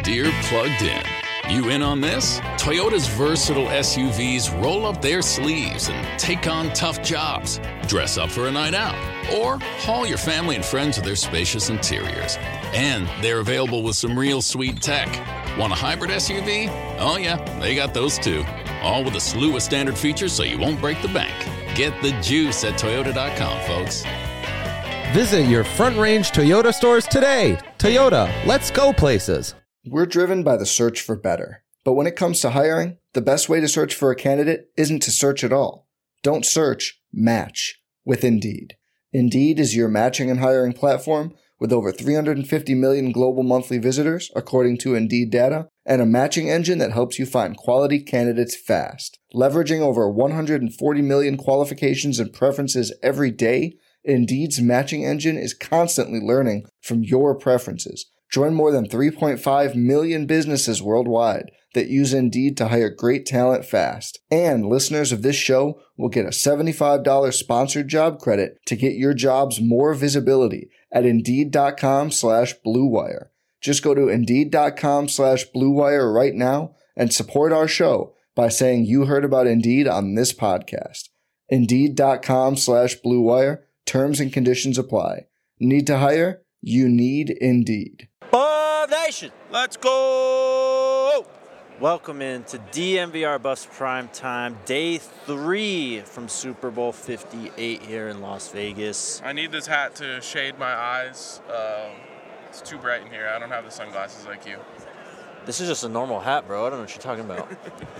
Deere Plugged In. You in on this? Toyota's versatile SUVs roll up their sleeves and take on tough jobs. Dress up for a night out, or haul your family and friends with their spacious interiors. And they're available with some real sweet tech. Want a hybrid SUV? Oh yeah, they got those too. All with a slew of standard features so you won't break the bank. Get the juice at Toyota.com, folks. Visit your Front Range Toyota stores today. Toyota, let's go places. We're driven by the search for better. But when it comes to hiring, the best way to search for a candidate isn't to search at all. Don't search, match with Indeed. Indeed is your matching and hiring platform with over 350 million global monthly visitors, according to Indeed data, and a matching engine that helps you find quality candidates fast. Leveraging over 140 million qualifications and preferences every day, Indeed's matching engine is constantly learning from your preferences. Join more than 3.5 million businesses worldwide that use Indeed to hire great talent fast. And listeners of this show will get a $75 sponsored job credit to get your jobs more visibility at Indeed.com/Blue Wire. Just go to Indeed.com/Blue Wire right now and support our show by saying you heard about Indeed on this podcast. Indeed.com/Blue Wire. Terms and conditions apply. Need to hire? You need Indeed. Buff Nation, let's go! Welcome into DNVR Buffs Prime Time, Day 3 from Super Bowl 58 here in Las Vegas. I need this hat to shade my eyes. It's too bright in here. I don't have the sunglasses like you. This is just a normal hat, bro. I don't know what you're talking about.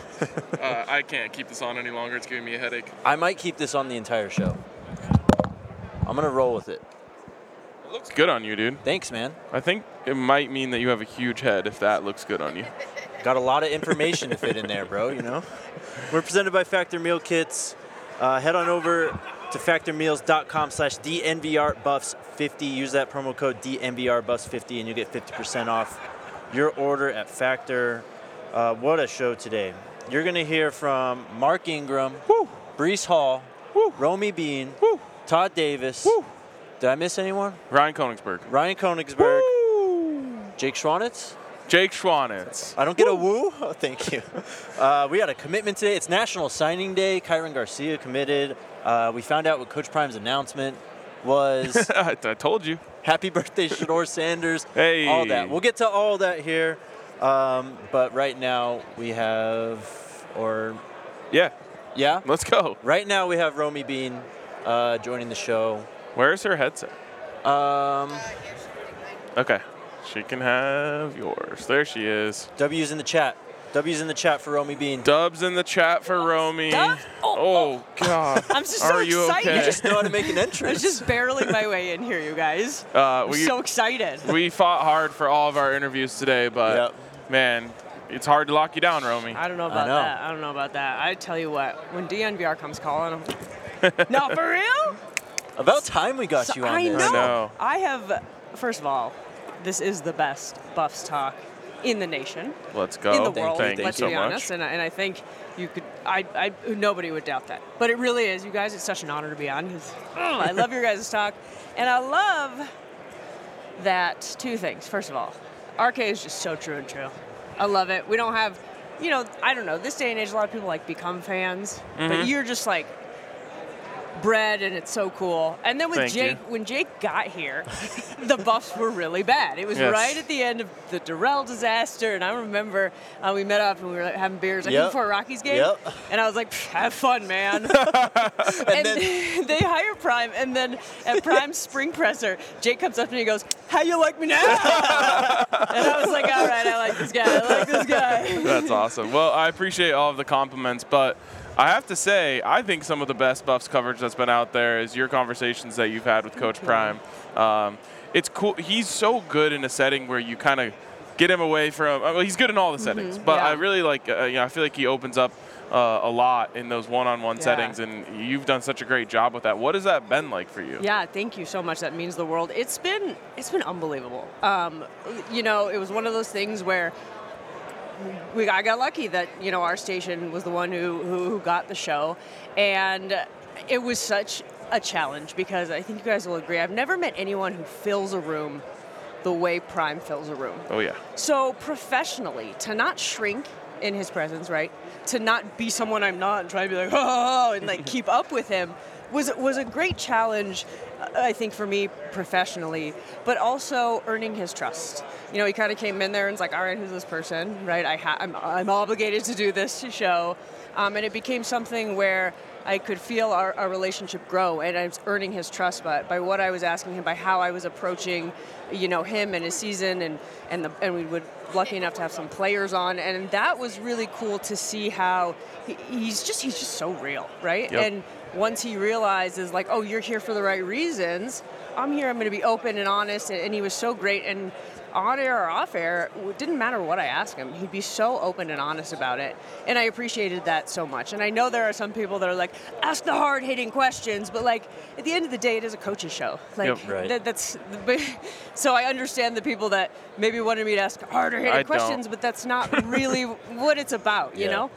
I can't keep this on any longer. It's giving me a headache. I might keep this on the entire show. I'm going to roll with it. It looks good on you, dude. Thanks, man. I think it might mean that you have a huge head if that looks good on you. Got a lot of information to fit in there, bro, you know? We're presented by Factor Meal Kits. Head on over to factormeals.com/DNVRBuffs50. Use that promo code DNVRBuffs50 and you get 50% off your order at Factor. What a show today. You're going to hear from Mark Ingram, woo, Breece Hall, woo, Romy Bean, woo, Todd Davis. Woo. Did I miss anyone? Ryan Koenigsberg. Woo. Jake Schwanitz. I don't get a woo? Oh, thank you. We had a commitment today. It's National Signing Day. Kyron Garcia committed. We found out what Coach Prime's announcement was. I told you. Happy birthday, Shedeur Sanders. Hey. All that. We'll get to all that here. But right now we have, Yeah? Let's go. Right now we have Romy Bean joining the show. Where's her headset? Okay. She can have yours. There she is. W's in the chat. W's in the chat for Romy Bean. Dubs in the chat for Romy. Oh, God. I'm just Are so you excited. okay? You just know how to make an I entrance. was just barreling my way in here, you guys. I'm so excited. We fought hard for all of our interviews today, but, man, it's hard to lock you down, Romy. I don't know about that. I don't know about that. I tell you what, when DNVR comes calling, no, for real? About time we got you on this. I know. I have, first of all, this is the best Buffs talk in the nation. Let's go. In the world, Thank you let's so be honest. much. And I think you could, nobody would doubt that. But it really is. You guys, it's such an honor to be on because I love your guys' talk. And I love that two things. First of all, RK is just so true and true. I love it. We don't have, I don't know, this day and age, a lot of people become fans. Mm-hmm. But you're just bred, and it's so cool. And then with Jake, when Jake got here, the Buffs were really bad. It was right at the end of the Darrell disaster, and I remember we met up and we were having beers before a Rockies game, and I was like, have fun, man. and then they hire Prime, and then at Prime's spring presser, Jake comes up to me and goes, how you like me now? And I was like, all right, I like this guy. That's awesome. Well, I appreciate all of the compliments, but I have to say, I think some of the best Buffs coverage that's been out there is your conversations that you've had with Coach Prime. It's cool. He's so good in a setting where you kind of get him away from. Well, he's good in all the settings, but I really like. I feel like he opens up a lot in those one-on-one settings, and you've done such a great job with that. What has that been like for you? Yeah, thank you so much. That means the world. It's been unbelievable. It was one of those things where I got lucky that our station was the one who got the show, and it was such a challenge because I think you guys will agree. I've never met anyone who fills a room the way Prime fills a room. Oh, yeah. So professionally, to not shrink in his presence, right? To not be someone I'm not and try to be like, oh, and like keep up with him was a great challenge, I think, for me professionally, but also earning his trust. You know, he kind of came in there and was like, all right, who's this person, right? I'm obligated to do this show. And it became something where I could feel our relationship grow, and I was earning his trust by what I was asking him, by how I was approaching, you know, him and his season, and we would lucky enough to have some players on, and that was really cool to see how he's just so real, right? Yep. And once he realizes, like, oh, you're here for the right reasons, I'm here, I'm going to be open and honest, and he was so great. And on air or off air, it didn't matter what I asked him. He'd be so open and honest about it. And I appreciated that so much. And I know there are some people that are like, ask the hard-hitting questions, but like at the end of the day, it is a coach's show. Like Yep. Right. So I understand the people that maybe wanted me to ask harder-hitting questions, but that's not really what it's about, you know?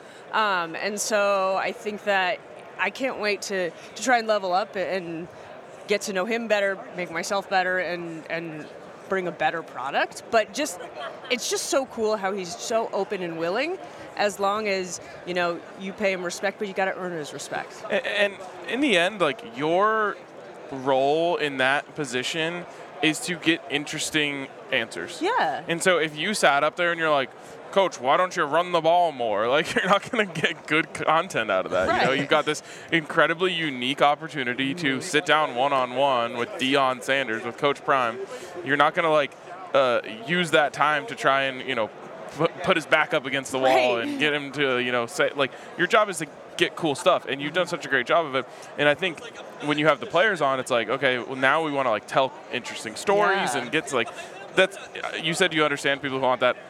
And so I think that I can't wait to try and level up and get to know him better, make myself better, and bring a better product. But it's just so cool how he's so open and willing, as long as, you know, you pay him respect, but you got to earn his respect. And in the end, like, your role in that position is to get interesting answers. Yeah. And so if you sat up there and you're like, Coach, why don't you run the ball more? Like, you're not going to get good content out of that. Right. You know, you've got this incredibly unique opportunity to sit down one-on-one with Deion Sanders, with Coach Prime. You're not going to, like, use that time to try and, you know, put his back up against the wall and get him to, you know, say, like, your job is to get cool stuff, and you've done such a great job of it. And I think when you have the players on, it's like, okay, well, now we want to, like, tell interesting stories and get to, like, that's, you said you understand people who want that.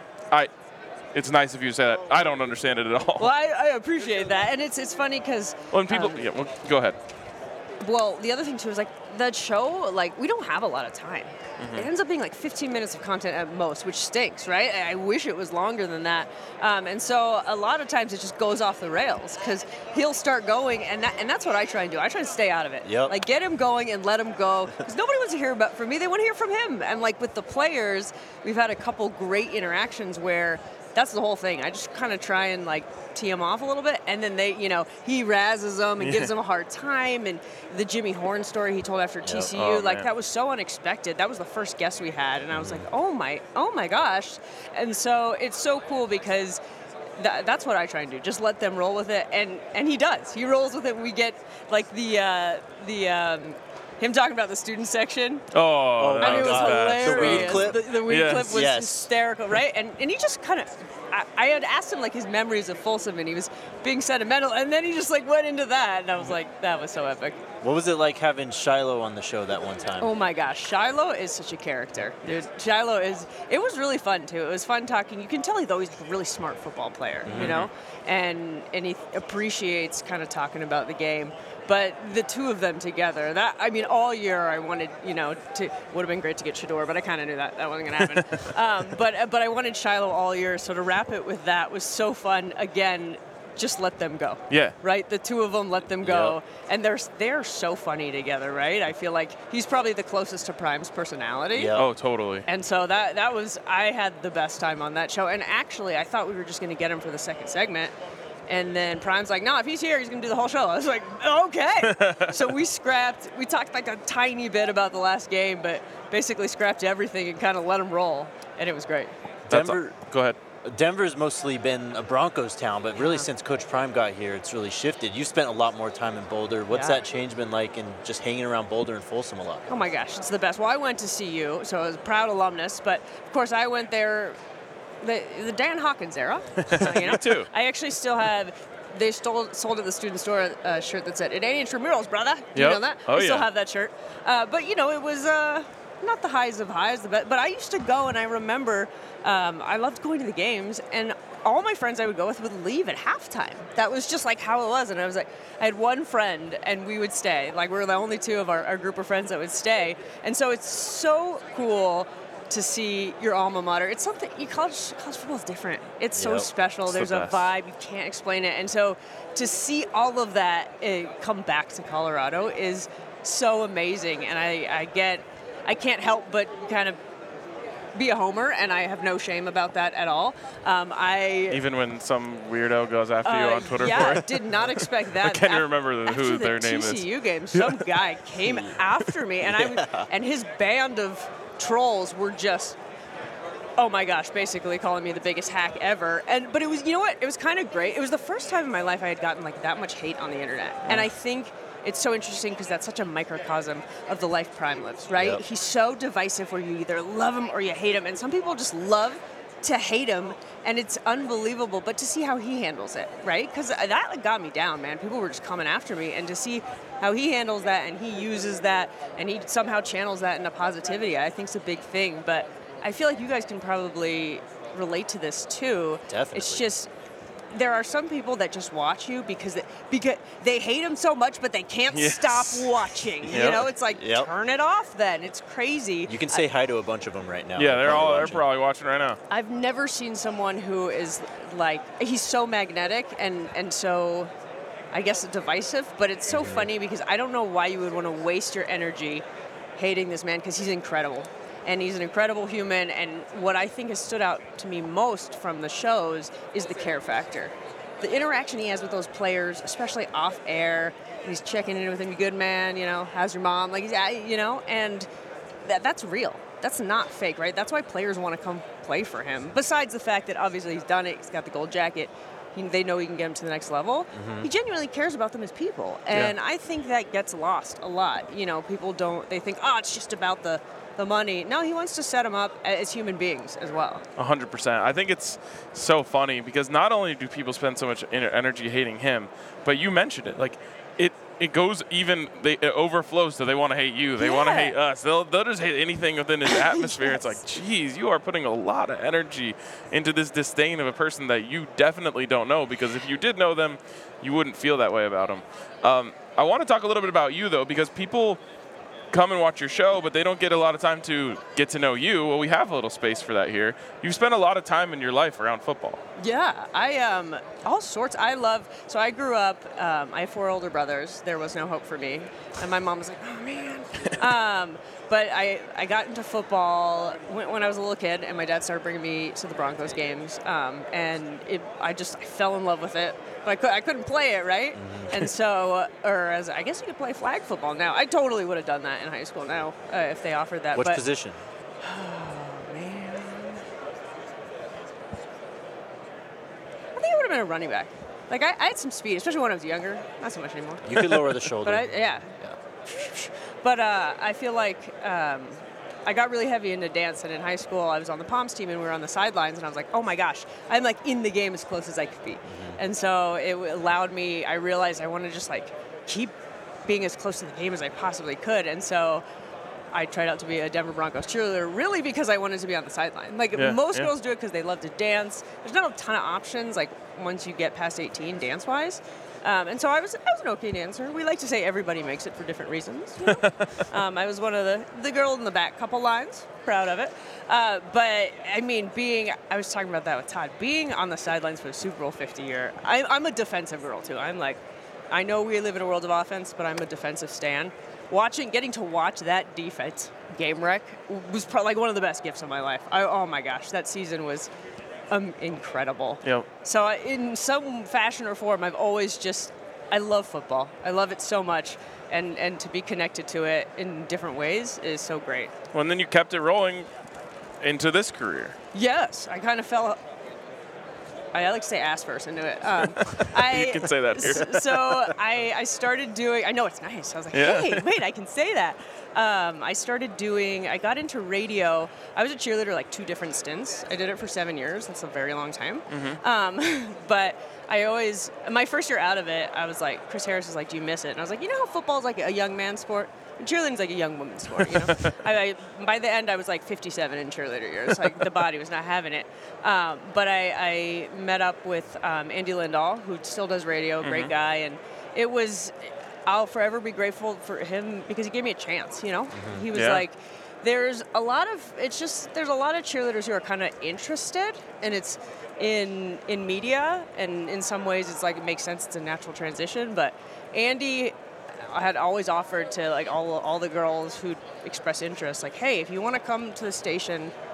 It's nice of you to say that. I don't understand it at all. Well, I appreciate that. And it's funny because... Well, and people... go ahead. Well, the other thing, too, is, like, that show, like, we don't have a lot of time. Mm-hmm. It ends up being, like, 15 minutes of content at most, which stinks, right? I wish it was longer than that. And so a lot of times it just goes off the rails because he'll start going, and that's what I try and do. I try to stay out of it. Yep. Like, get him going and let him go. Because nobody wants to hear about from me. They want to hear from him. And, like, with the players, we've had a couple great interactions where... That's the whole thing. I just kind of try and, like, tee him off a little bit, and then they, you know, he razzes them and gives them a hard time. And the Jimmy Horn story he told after TCU, that was so unexpected. That was the first guest we had, and I was like, oh my gosh. And so it's so cool because that's what I try and do. Just let them roll with it, and he does. He rolls with it. We get like him talking about the student section. Oh, I mean, it was hilarious. The weed clip? The weed clip was hysterical, right? And he just kind of, I had asked him, like, his memories of Folsom, and he was being sentimental, and then he just, like, went into that, and I was like, that was so epic. What was it like having Shiloh on the show that one time? Oh, my gosh. Shiloh is such a character. Dude, Shiloh is, it was really fun, too. It was fun talking. You can tell he's always a really smart football player, you know? And he appreciates kind of talking about the game. But the two of them together, all year I wanted, you know, would have been great to get Shedeur, but I kind of knew that wasn't going to happen. But I wanted Shiloh all year, so to wrap it with that was so fun. Again, just let them go. Yeah. Right? The two of them, let them go. Yep. And they're so funny together, right? I feel like he's probably the closest to Prime's personality. Yep. Oh, totally. And so that was, I had the best time on that show. And actually, I thought we were just going to get him for the second segment. And then Prime's like, no, if he's here, he's going to do the whole show. I was like, okay. So we talked like a tiny bit about the last game, but basically scrapped everything and kind of let him roll. And it was great. Denver. Go ahead. Denver's mostly been a Broncos town, but really since Coach Prime got here, it's really shifted. You spent a lot more time in Boulder. What's that change been like in just hanging around Boulder and Folsom a lot? Oh my gosh, it's the best. Well, I went to CU, so I was a proud alumnus, but of course I went there the Dan Hawkins era. You know? Me too. I actually still have, they sold at the student store a shirt that said, "It ain't intramurals, brother." Do you know that? I still have that shirt. But, you know, it was not the highs of highs, but I used to go, and I remember I loved going to the games, and all my friends I would go with would leave at halftime. That was just like how it was. And I was like, I had one friend, and we would stay. Like, we were the only two of our group of friends that would stay. And so it's so cool to see your alma mater. It's something, college football is different. It's so special. It's There's a vibe. You can't explain it. And so to see all of that come back to Colorado is so amazing. And I can't help but kind of be a homer, and I have no shame about that at all. Even when some weirdo goes after you on Twitter for it? Did not expect that. I can't even remember who their name is. After the TCU game, some guy came after me, and his band of trolls were just, oh my gosh, basically calling me the biggest hack ever. But it was, you know what? It was kind of great. It was the first time in my life I had gotten like that much hate on the internet, and I think it's so interesting because that's such a microcosm of the life Prime lives, right? Yep. He's so divisive where you either love him or you hate him, and some people just love to hate him, and it's unbelievable. But to see how he handles it, right? Because that got me down, man. People were just coming after me, and to see how he handles that and he uses that and he somehow channels that into positivity, I think is a big thing. But I feel like you guys can probably relate to this too. Definitely. It's just, there are some people that just watch you because they hate him so much, but they can't stop watching. Yep. You know, it's like, turn it off then. It's crazy. You can say hi to a bunch of them right now. Yeah, they're probably watching right now. I've never seen someone who is like, he's so magnetic and so, I guess, divisive, but it's so funny because I don't know why you would want to waste your energy hating this man, because he's incredible. And he's an incredible human, and what I think has stood out to me most from the shows is the care factor. The interaction he has with those players, especially off air, and he's checking in with them, you good man, you know, how's your mom? Like, you know, and that's real. That's not fake, right? That's why players want to come play for him. Besides the fact that obviously he's done it, he's got the gold jacket, they know he can get him to the next level. He genuinely cares about them as people, and I think that gets lost a lot. You know, people they think, oh, it's just about the money. No, he wants to set them up as human beings as well. 100%. I think it's so funny because not only do people spend so much energy hating him, but you mentioned it. Like, it goes it overflows, so they want to hate you. They want to hate us. They'll just hate anything within his atmosphere. It's like, geez, you are putting a lot of energy into this disdain of a person that you definitely don't know, because if you did know them, you wouldn't feel that way about them. I want to talk a little bit about you, though, because people come and watch your show, but they don't get a lot of time to get to know you. Well, we have a little space for that here. You spend a lot of time in your life around football. Yeah, I all sorts. So I grew up, I have 4 older brothers. There was no hope for me. And my mom was like, oh, man. But I got into football when I was a little kid, and my dad started bringing me to the Broncos games. And I fell in love with it. But I couldn't play it, right? And so, I guess you could play flag football now. I totally would have done that in high school now if they offered that. Which position? Oh, man. I think I would have been a running back. Like, I had some speed, especially when I was younger. Not so much anymore. You could lower the shoulder. But But I feel like I got really heavy into dance, and in high school I was on the Palms team, and we were on the sidelines, and I was like, oh my gosh, I'm like in the game as close as I could be. And so it allowed me, I realized I want to just like keep being as close to the game as I possibly could. And so I tried out to be a Denver Broncos cheerleader, really because I wanted to be on the sideline. Like most girls do it because they love to dance. There's not a ton of options, like once you get past 18 dance-wise. And so I was an okay dancer. We like to say everybody makes it for different reasons. You know? I was one of the girl in the back couple lines. Proud of it. But, I mean, I was talking about that with Todd, being on the sidelines for the Super Bowl 50 year, I'm a defensive girl, too. I'm like, I know we live in a world of offense, but I'm a defensive stan. Getting to watch that defense game wreck was probably like one of the best gifts of my life. Oh, my gosh, that season was incredible. Yep. So in some fashion or form, I've always I love football. I love it so much. And to be connected to it in different ways is so great. Well, and then you kept it rolling into this career. Yes. I kind of fell, I like to say ass first into it. You can say that here. So I started doing, I know it's nice. I was like, hey, wait, I can say that. I got into radio. I was a cheerleader like 2 different stints. I did it for 7 years. That's a very long time. But my first year out of it, I was like, Chris Harris was like, do you miss it? And I was like, you know how football's like a young man's sport? And cheerleading's like a young woman's sport, you know? By the end, I was like 57 in cheerleader years. Like the body was not having it. But I met up with Andy Lindahl, who still does radio, great guy. And I'll forever be grateful for him because he gave me a chance, you know? He was like, there's a lot of cheerleaders who are kind of interested, and it's in media, and in some ways it's like it makes sense, it's a natural transition, but Andy had always offered to like all the girls who'd express interest, like, hey, if you want to come to the station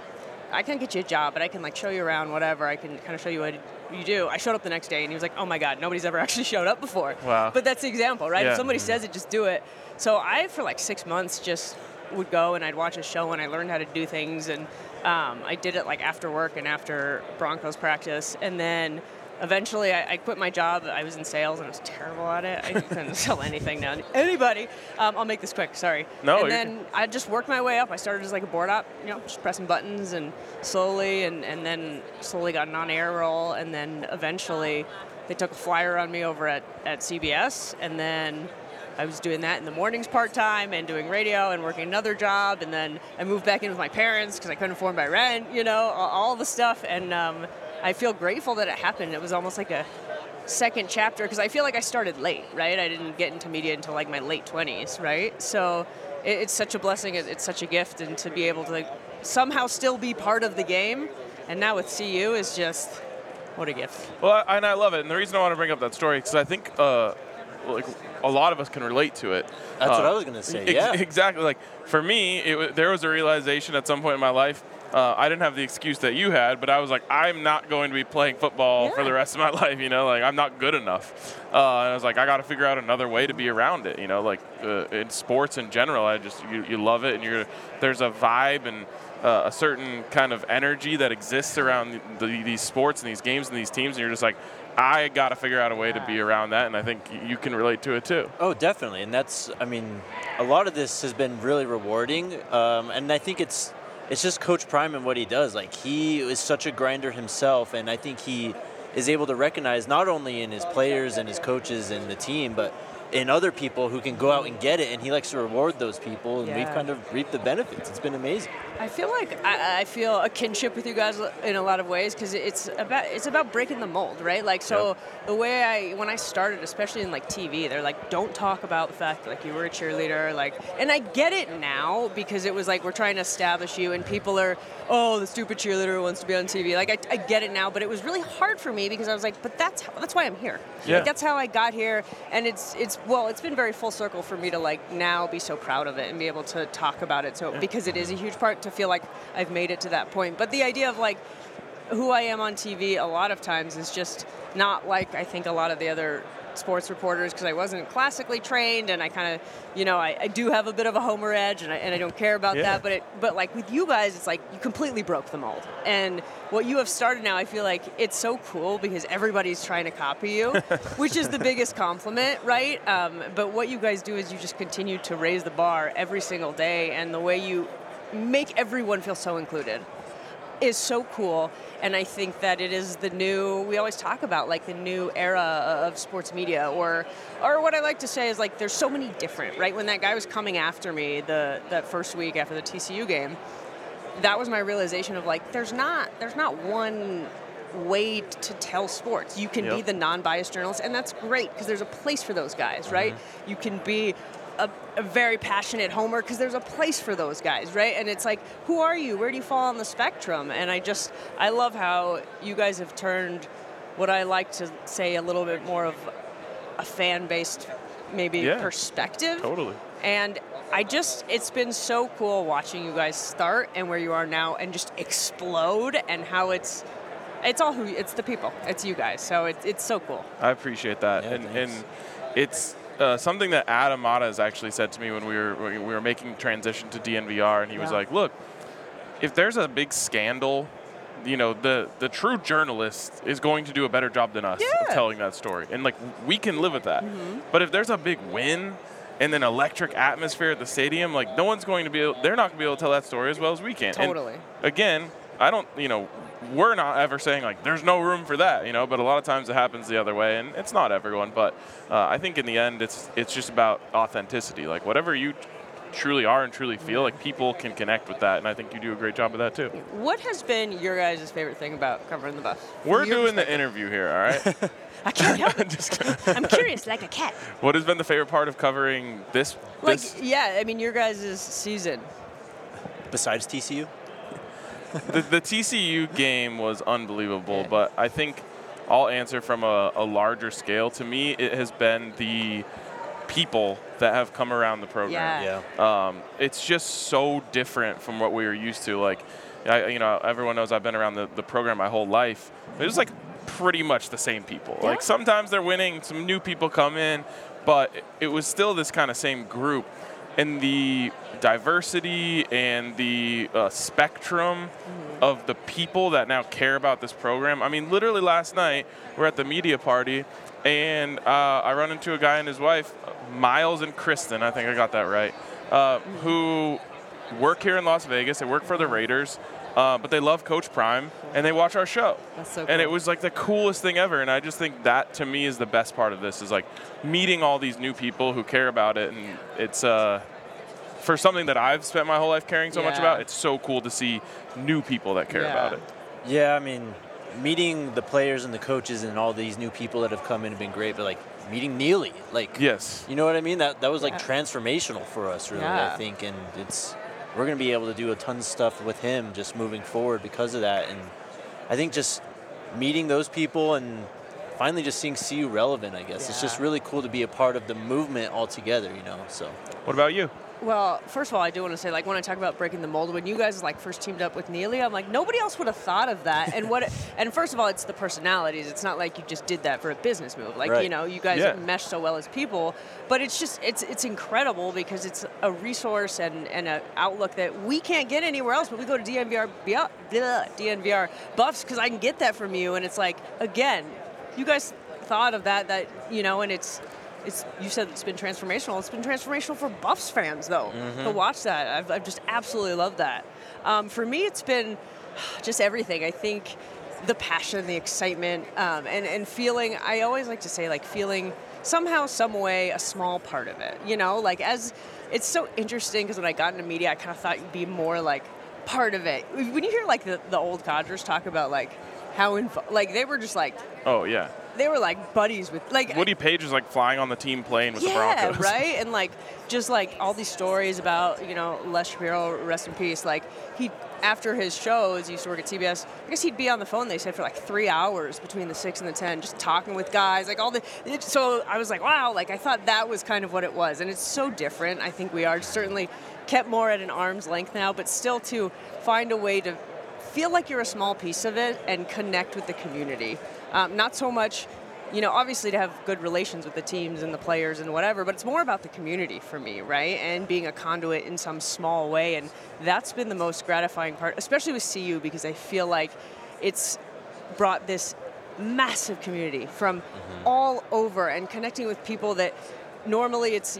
I can't get you a job, but I can like show you around, whatever. I can kind of show you what you do. I showed up the next day, and he was like, oh my God, nobody's ever actually showed up before. Wow. But that's the example, right? Yeah. If somebody says it, just do it. So I, for like 6 months, just would go and I'd watch a show, and I learned how to do things. And I did it like after work and after Broncos practice. And then eventually I quit my job. I was in sales, and I was terrible at it. I couldn't sell anything to anybody. I'll make this quick, sorry. No, and then I just worked my way up. I started as like a board op, just pressing buttons, and slowly, and then slowly got an on-air role. And then eventually they took a flyer on me over at CBS, and then I was doing that in the mornings part-time and doing radio and working another job. And then I moved back in with my parents because I couldn't afford my rent, all the stuff. And I feel grateful that it happened. It was almost like a second chapter because I feel like I started late, right? I didn't get into media until like my late 20s, right? So it's such a blessing. It's such a gift. And to be able to somehow still be part of the game, and now with CU is just, what a gift. Well, and I love it. And the reason I want to bring up that story is because I think like a lot of us can relate to it. That's what I was going to say, yeah. Exactly. Like, for me, there was a realization at some point in my life. I didn't have the excuse that you had, but I was like, I'm not going to be playing football for the rest of my life, like, I'm not good enough. And I was like, I got to figure out another way to be around it, like, in sports in general. You love it, and there's a vibe and a certain kind of energy that exists around these sports and these games and these teams, and you're just like, I got to figure out a way to be around that, and I think you can relate to it too. Oh, definitely. And a lot of this has been really rewarding, and I think it's just Coach Prime and what he does. Like, he is such a grinder himself, and I think he is able to recognize not only in his players and his coaches and the team, but in other people who can go out and get it, and he likes to reward those people, and we've kind of reaped the benefits. It's been amazing. I feel like I feel a kinship with you guys in a lot of ways because it's about breaking the mold, right? Like, so the way when I started, especially in like TV, they're like, don't talk about the fact that, like, you were a cheerleader, like, and I get it now because it was like we're trying to establish you, and people are, oh, the stupid cheerleader wants to be on TV. Like, I get it now, but it was really hard for me because I was like, but that's why I'm here. Yeah. Like, that's how I got here, and it's been very full circle for me to like now be so proud of it and be able to talk about it. So because it is a huge part to feel like I've made it to that point. But the idea of like who I am on TV a lot of times is just not like I think a lot of the other sports reporters, because I wasn't classically trained, and I kind of, I do have a bit of a homer edge, and I don't care about that. But like with you guys, it's like you completely broke the mold. And what you have started now, I feel like it's so cool because everybody's trying to copy you, which is the biggest compliment, right? But what you guys do is you just continue to raise the bar every single day, and the way you make everyone feel so included is so cool. And I think that it is we always talk about like the new era of sports media, or what I like to say is like there's so many different, right? When that guy was coming after me that first week after the TCU game, that was my realization of like there's not one way to tell sports. You can be the non-biased journalist, and that's great because there's a place for those guys, right? You can be a very passionate homer because there's a place for those guys, right? And it's like, who are you? Where do you fall on the spectrum? And I love how you guys have turned what I like to say a little bit more of a fan-based maybe perspective. Totally. And it's been so cool watching you guys start and where you are now and just explode, and how it's the people. It's you guys. So it's so cool. I appreciate that. Yeah, and it's something that Adam Mata has actually said to me when we were making transition to DNVR, and he was like, look, if there's a big scandal, the true journalist is going to do a better job than us of telling that story. And like, we can live with that. Mm-hmm. But if there's a big win and an electric atmosphere at the stadium, like, they're not going to be able to tell that story as well as we can. Totally. And again, we're not ever saying like there's no room for that, but a lot of times it happens the other way, and it's not everyone. But I think in the end, it's just about authenticity. Like, whatever you truly are and truly feel, like, people can connect with that, and I think you do a great job of that too. What has been your guys' favorite thing about covering the Buffs? We're doing the interview here, all right? I can't help it. I'm curious, like a cat. What has been the favorite part of covering this? Your guys' season. Besides TCU? The TCU game was unbelievable, but I think I'll answer from a larger scale. To me, it has been the people that have come around the program. Yeah. It's just so different from what we were used to. Like, everyone knows I've been around the program my whole life. It was like pretty much the same people. Yeah. Like sometimes they're winning, some new people come in, but it was still this kind of same group. And the diversity and the spectrum of the people that now care about this program. I mean, literally last night, we're at the media party, and I run into a guy and his wife, Miles and Kristen, I think I got that right, who work here in Las Vegas. They work for the Raiders, but they love Coach Prime, and they watch our show. That's so cool. And it was like the coolest thing ever, and I just think that, to me, is the best part of this, is like meeting all these new people who care about it, and it's for something that I've spent my whole life caring so much about, it's so cool to see new people that care about it. Yeah, I mean, meeting the players and the coaches and all these new people that have come in have been great, but like meeting Neely, like, yes, you know what I mean? That was like transformational for us, really, I think, and we're going to be able to do a ton of stuff with him just moving forward because of that. And I think just meeting those people and finally just seeing CU relevant, I guess. It's just really cool to be a part of the movement altogether, so. What about you? Well, first of all, I do want to say, like, when I talk about breaking the mold, when you guys like first teamed up with Neely, I'm like, nobody else would have thought of that. And first of all, it's the personalities. It's not like you just did that for a business move. Like, you guys mesh so well as people. But it's just, it's incredible because it's a resource and an outlook that we can't get anywhere else. But we go to DNVR Buffs because I can get that from you. And it's like, again, you guys thought of that, and it's you said it's been transformational. It's been transformational for Buffs fans, though, to watch that. I've just absolutely loved that. For me, it's been just everything. I think the passion, the excitement, and feeling, I always like to say, like, feeling somehow, some way, a small part of it. Like, as it's so interesting because when I got into media, I kind of thought you'd be more, like, part of it. When you hear, like, the old codgers talk about, like, how they were just, like... Oh, yeah. They were like buddies with Woody Page was like flying on the team plane with the Broncos. Yeah, right? And like just like all these stories about, Les Shapiro, rest in peace, like he after his shows, he used to work at CBS, I guess he'd be on the phone, they said, for like 3 hours between the 6 and the 10, just talking with guys, like so I was like, wow, like I thought that was kind of what it was. And it's so different. I think we are certainly kept more at an arm's length now, but still to find a way to feel like you're a small piece of it and connect with the community. Not so much, obviously to have good relations with the teams and the players and whatever, but it's more about the community for me, right? And being a conduit in some small way. And that's been the most gratifying part, especially with CU, because I feel like it's brought this massive community from all over and connecting with people that normally it's,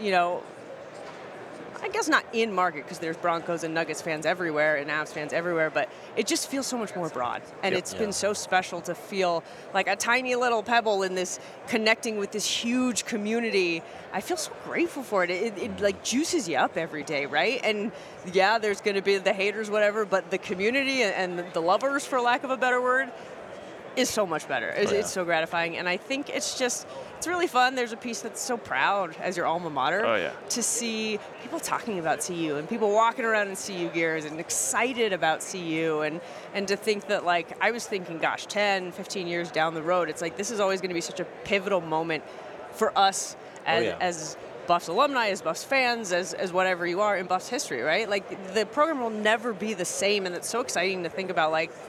I guess not in market because there's Broncos and Nuggets fans everywhere and Avs fans everywhere, but it just feels so much more broad. And it's been so special to feel like a tiny little pebble in this connecting with this huge community. I feel so grateful for it. It like juices you up every day, right? And yeah, there's going to be the haters, whatever, but the community and the lovers, for lack of a better word, is so much better. It's so gratifying. And I think it's really fun. There's a piece that's so proud as your alma mater to see people talking about CU and people walking around in CU gears and excited about CU and to think that, like, I was thinking, gosh, 10, 15 years down the road, it's like this is always going to be such a pivotal moment for us as Buffs alumni, as Buffs fans, as whatever you are in Buffs history, right? Like, the program will never be the same, and it's so exciting to think about, like,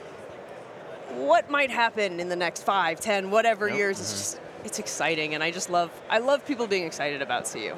what might happen in the next 5, 10, whatever years. It's just, it's exciting, and I love people being excited about CU.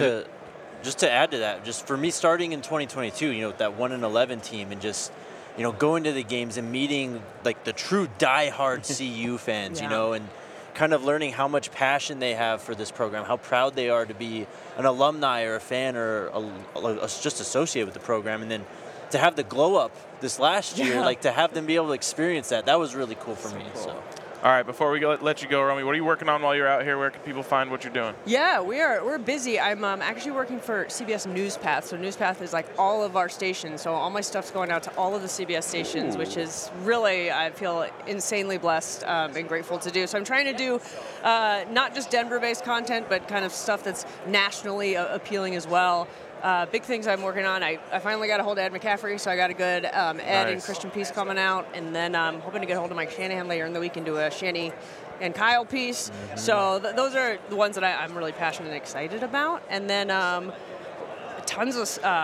Just to add to that, just for me starting in 2022, that 1-11 team and just, going to the games and meeting like the true diehard CU fans, and kind of learning how much passion they have for this program, how proud they are to be an alumni or a fan or just associated with the program, and then to have the glow up this last year, like to have them be able to experience that was really cool for me. Cool. So. All right, before we let you go, Romy, what are you working on while you're out here? Where can people find what you're doing? Yeah, we're busy. I'm actually working for CBS NewsPath. So NewsPath is like all of our stations. So all my stuff's going out to all of the CBS stations, which is really, I feel insanely blessed and grateful to do. So I'm trying to do not just Denver-based content, but kind of stuff that's nationally appealing as well. Big things I'm working on. I finally got a hold of Ed McCaffrey, so I got a good Ed and Christian piece coming out. And then I'm hoping to get a hold of Mike Shanahan later in the week and do a Shanny and Kyle piece. So those are the ones that I'm really passionate and excited about. And then tons of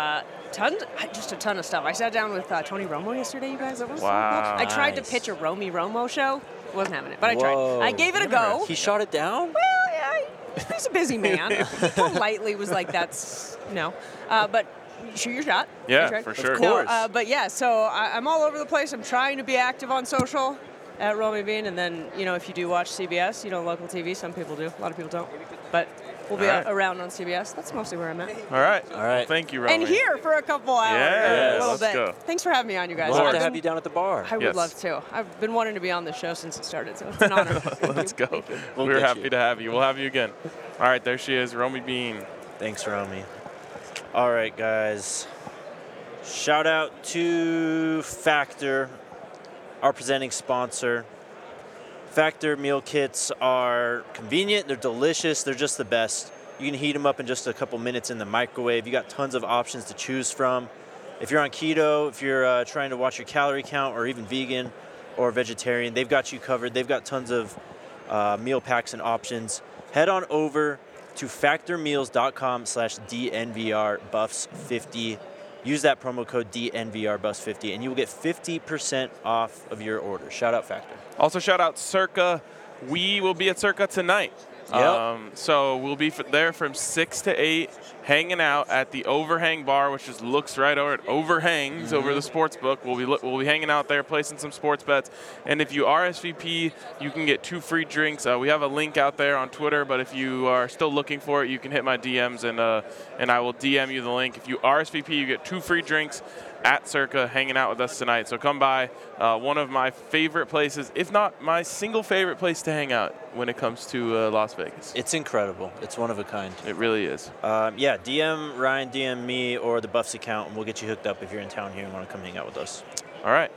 just a ton of stuff. I sat down with Tony Romo yesterday, you guys. That was wow. So cool. I tried to pitch a Romy Romo show. Wasn't having it, but I tried. I gave it a go. He shot it down? Well, yeah, he's a busy man. He politely was like, that's, no. But shoot your shot. Yeah, for sure. Of course. No, but yeah, so I'm all over the place. I'm trying to be active on social at Romy Bean. And then, if you do watch CBS, local TV, some people do. A lot of people don't. But we'll be around on CBS. That's mostly where I'm at. All right. Thank you, Romy. And here for a couple hours. Yeah, a little let's bit. go. Thanks for having me on, you guys. We'll have to have you down at the bar. I would love to. I've been wanting to be on this show since it started, so it's an honor. Let's go. We're happy to have you. We'll have you again. All right, there she is, Romy Bean. Thanks, Romy. All right, guys. Shout out to Factor, our presenting sponsor. Factor meal kits are convenient, they're delicious, they're just the best. You can heat them up in just a couple minutes in the microwave. You got tons of options to choose from. If you're on keto, if you're trying to watch your calorie count, or even vegan or vegetarian, they've got you covered. They've got tons of meal packs and options. Head on over to factormeals.com/DNVRBuffs50. Use that promo code DNVRBuffs50 and you will get 50% off of your order. Shout out Factor. Also shout out Circa. We will be at Circa tonight. Yep. So we'll be there from 6 to 8, hanging out at the Overhang Bar, which just looks right over it. Overhangs over the sports book. We'll be hanging out there, placing some sports bets. And if you RSVP, you can get 2 free drinks. We have a link out there on Twitter, but if you are still looking for it, you can hit my DMs and I will DM you the link. If you RSVP, you get 2 free drinks at Circa, hanging out with us tonight. So come by. One of my favorite places, if not my single favorite place to hang out when it comes to Las Vegas. It's incredible. It's one of a kind. It really is. DM Ryan, DM me, or the Buffs account, and we'll get you hooked up if you're in town here and want to come hang out with us. All right.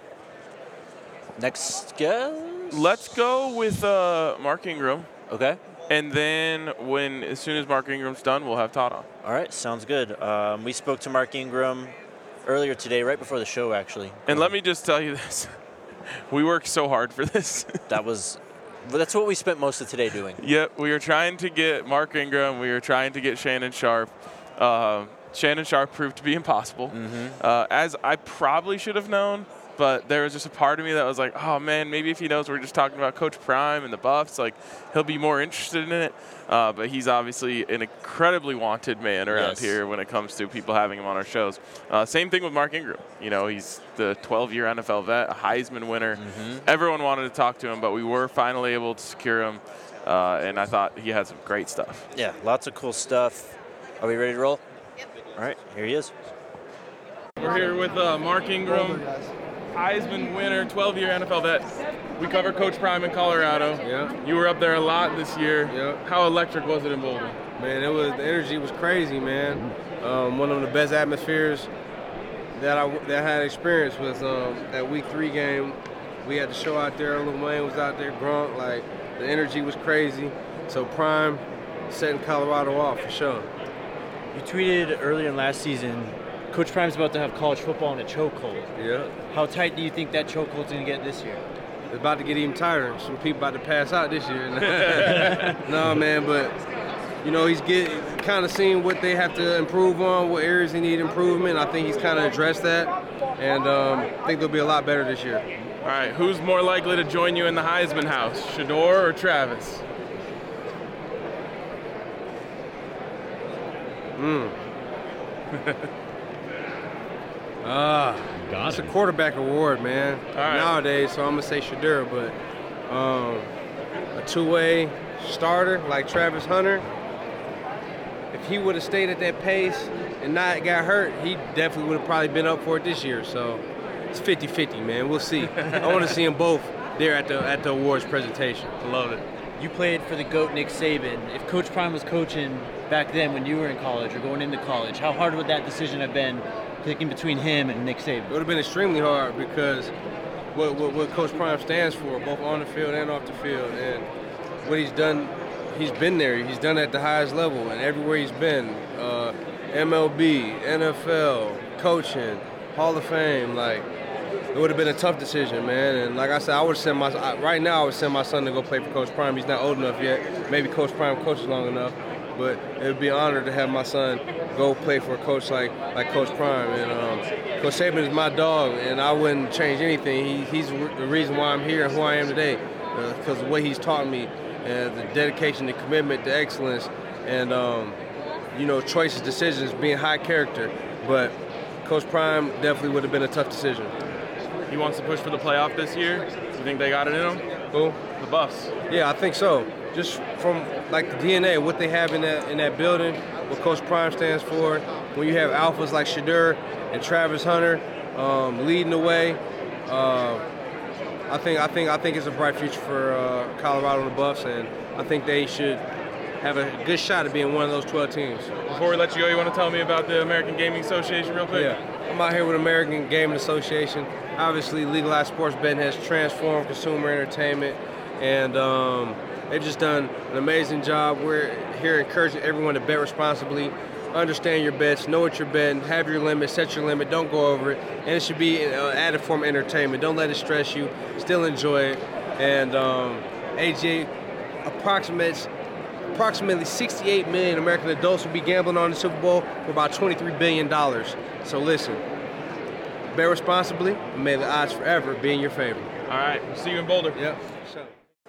Next guest? Let's go with Mark Ingram. Okay. And then as soon as Mark Ingram's done, we'll have Todd on. All right, sounds good. We spoke to Mark Ingram earlier today, right before the show, actually. And let me just tell you this. We worked so hard for this. That's what we spent most of today doing. Yep, we were trying to get Mark Ingram. We were trying to get Shannon Sharpe. Shannon Sharpe proved to be impossible, as I probably should have known. But there was just a part of me that was like, oh, man, maybe if he knows we're just talking about Coach Prime and the Buffs, like, he'll be more interested in it. But he's obviously an incredibly wanted man around here when it comes to people having him on our shows. Same thing with Mark Ingram. He's the 12-year NFL vet, a Heisman winner. Everyone wanted to talk to him, but we were finally able to secure him. And I thought he had some great stuff. Yeah, lots of cool stuff. Are we ready to roll? Yep. All right, here he is. We're here with Mark Ingram, Heisman winner, 12-year NFL vet. We cover Coach Prime in Colorado. Yeah. You were up there a lot this year. Yeah. How electric was it in Boulder? Man, the energy was crazy, man. One of the best atmospheres that I had experience was that Week 3 game. We had the show out there. Lil Wayne was out there. Gronk, like the energy was crazy. So Prime setting Colorado off for sure. You tweeted earlier in last season, Coach Prime's about to have college football in a chokehold. Yeah. How tight do you think that chokehold's going to get this year? It's about to get even tighter. Some people about to pass out this year. No, man, but he's kind of seeing what they have to improve on, what areas they need improvement. I think he's kind of addressed that, and I think they'll be a lot better this year. All right, who's more likely to join you in the Heisman house, Shedeur or Travis? It's a quarterback award, man. Right. Nowadays, so I'm gonna say Shedeur, but a two-way starter like Travis Hunter, if he would have stayed at that pace and not got hurt, he definitely would have probably been up for it this year. So it's 50-50, man. We'll see. I want to see them both there at the awards presentation. Love it. You played for the GOAT, Nick Saban. If Coach Prime was coaching back then when you were in college or going into college, how hard would that decision have been, picking between him and Nick Saban? It would have been extremely hard because what Coach Prime stands for, both on the field and off the field, and what he's done, he's been there. He's done it at the highest level, and everywhere he's been, MLB, NFL, coaching, Hall of Fame, like, it would have been a tough decision, man. And like I said, I would send my son to go play for Coach Prime. He's not old enough yet. Maybe Coach Prime coaches long enough. but it would be an honor to have my son go play for a coach like Coach Prime. And Coach Saban is my dog, and I wouldn't change anything. He's the reason why I'm here and who I am today, because of what he's taught me, the dedication, the commitment, the excellence, and choices, decisions, being high character. But Coach Prime definitely would have been a tough decision. He wants to push for the playoff this year. You think they got it in them? Who? The Buffs. Yeah, I think so. Just from the DNA, what they have in that building, what Coach Prime stands for. When you have alphas like Shedeur and Travis Hunter leading the way, I think it's a bright future for Colorado and the Buffs, and I think they should have a good shot at being one of those 12 teams. Before we let you go, you want to tell me about the American Gaming Association real quick? Yeah, I'm out here with American Gaming Association. Obviously, legalized sports betting has transformed consumer entertainment, and they've just done an amazing job. We're here encouraging everyone to bet responsibly, understand your bets, know what you're betting, have your limit, set your limit, don't go over it, and it should be an added form of entertainment. Don't let it stress you, still enjoy it. And AGA approximates approximately 68 million American adults will be gambling on the Super Bowl for about $23 billion. So listen, bet responsibly, and may the odds forever be in your favor. All right, see you in Boulder. Yep. So.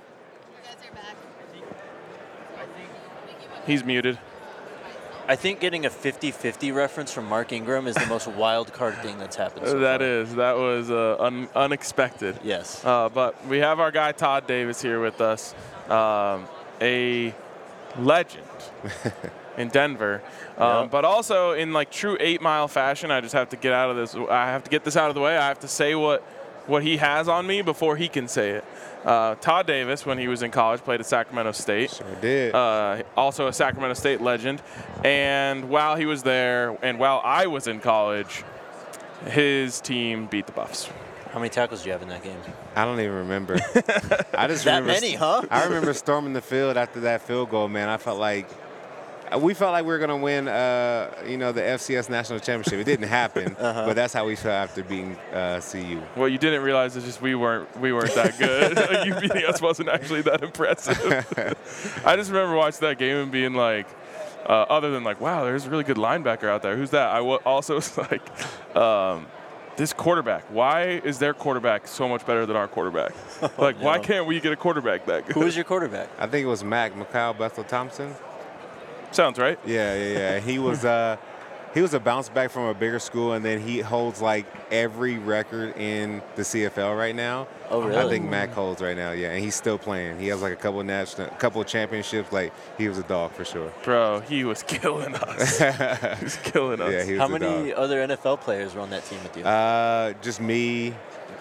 He's muted. I think getting a 50-50 reference from Mark Ingram is the most wild card thing that's happened so far. That was unexpected. Yes. But we have our guy Todd Davis here with us, a legend in Denver, but also in like true 8 Mile fashion. I just have to get out of this. I have to get this out of the way. I have to say what he has on me before he can say it. Todd Davis, when he was in college, played at Sacramento State. Sure did. Also a Sacramento State legend. And while he was there, and while I was in college, his team beat the Buffs. How many tackles do you have in that game? I don't even remember. I just that remember, many, huh? I remember storming the field after that field goal, man. We felt like we were going to win, the FCS National Championship. It didn't happen, but that's how we felt after beating CU. What you didn't realize is just we weren't that good. You beating us wasn't actually that impressive. I just remember watching that game and being like, other than like, wow, there's a really good linebacker out there. Who's that? I also was like, this quarterback. Why is their quarterback so much better than our quarterback? Why can't we get a quarterback that good? Who was your quarterback? I think it was Mikhail Bethel-Thompson. Sounds right. Yeah. He was a bounce back from a bigger school, and then he holds like every record in the CFL right now. Oh, really? I think Mac holds right now, yeah, and he's still playing. He has like a couple championships. Like, he was a dog for sure. Bro, he was killing us. He was killing us. Yeah, he was How many other NFL players were on that team with you? Just me.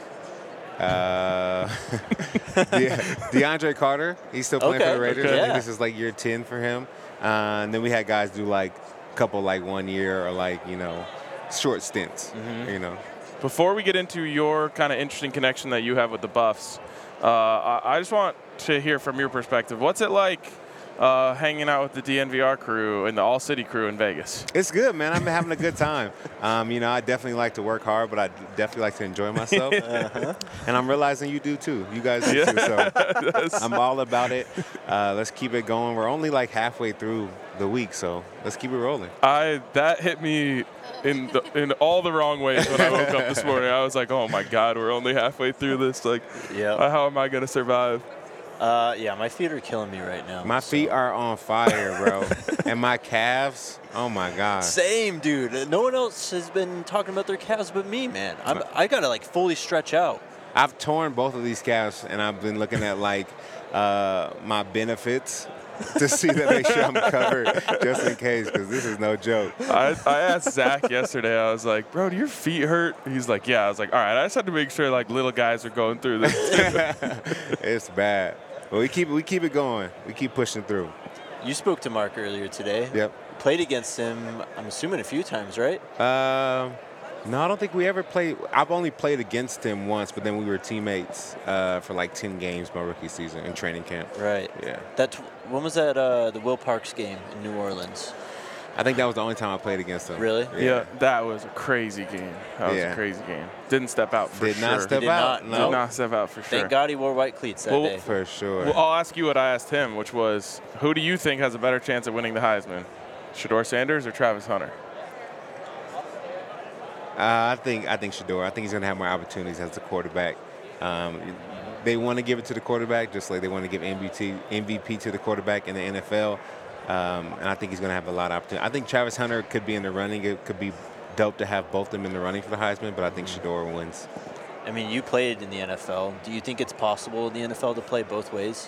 DeAndre Carter, he's still playing for the Raiders. Okay. I think this is like year 10 for him. And then we had guys do like a couple like 1 year or short stints, Before we get into your kind of interesting connection that you have with the Buffs, I just want to hear from your perspective. What's it like hanging out with the DNVR crew and the All City crew in Vegas? It's good, man. I've been having a good time. I definitely like to work hard, but I definitely like to enjoy myself. And I'm realizing you do too. You guys do too. So I'm all about it. Let's keep it going. We're only like halfway through the week, so let's keep it rolling. That hit me in all the wrong ways when I woke up this morning. I was like, oh my God, we're only halfway through this. How am I going to survive? My feet are killing me right now. My feet are on fire, bro. And my calves, oh my God. Same, dude. No one else has been talking about their calves but me, man. I got to fully stretch out. I've torn both of these calves, and I've been looking at my benefits to see that they show I'm covered just in case, because this is no joke. I asked Zach yesterday, I was like, bro, do your feet hurt? He's like, yeah. I was like, all right, I just had to make sure little guys are going through this too. It's bad. But we keep it going. We keep pushing through. You spoke to Mark earlier today. Yep. Played against him, I'm assuming, a few times, right? No, I don't think we ever played. I've only played against him once, but then we were teammates for 10 games my rookie season in training camp. Right. Yeah. When was that, the Will Parks game in New Orleans? I think that was the only time I played against him. Really? Yeah, that was a crazy game. That was a crazy game. Didn't step out for sure. Did not step out. No. Did not step out for sure. Thank God he wore white cleats that day. For sure. Well, I'll ask you what I asked him, which was, who do you think has a better chance of winning the Heisman? Shedeur Sanders or Travis Hunter? I think Shedeur. I think he's going to have more opportunities as a quarterback. They want to give it to the quarterback, just like they want to give MVP to the quarterback in the NFL. And I think he's going to have a lot of opportunity. I think Travis Hunter could be in the running. It could be dope to have both of them in the running for the Heisman, but I think Shedeur wins. I mean, you played in the NFL. Do you think it's possible in the NFL to play both ways?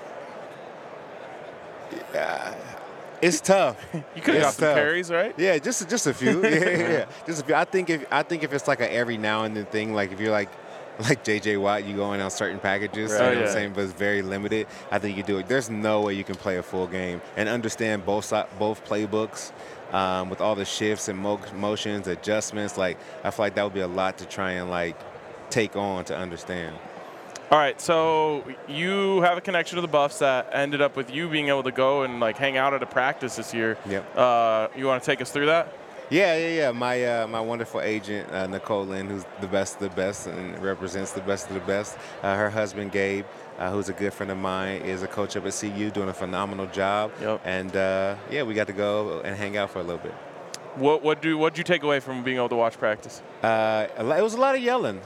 It's tough. You could have got some carries, right? Yeah, just a few. Yeah. Just a few. I think if it's like a every now and then thing, like if you're like J.J. Watt, you go in on certain packages, you know what I'm saying, but it's very limited. I think you do it. There's no way you can play a full game and understand both playbooks with all the shifts and motions, adjustments. Like, I feel like that would be a lot to try and, like, take on to understand. All right, so you have a connection to the Buffs that ended up with you being able to go and, like, hang out at a practice this year. Yep. You want to take us through that? Yeah. My wonderful agent, Nicole Lynn, who's the best of the best and represents the best of the best. Her husband, Gabe, who's a good friend of mine, is a coach up at CU, doing a phenomenal job. Yep. And, we got to go and hang out for a little bit. What'd you take away from being able to watch practice? It was a lot of yelling.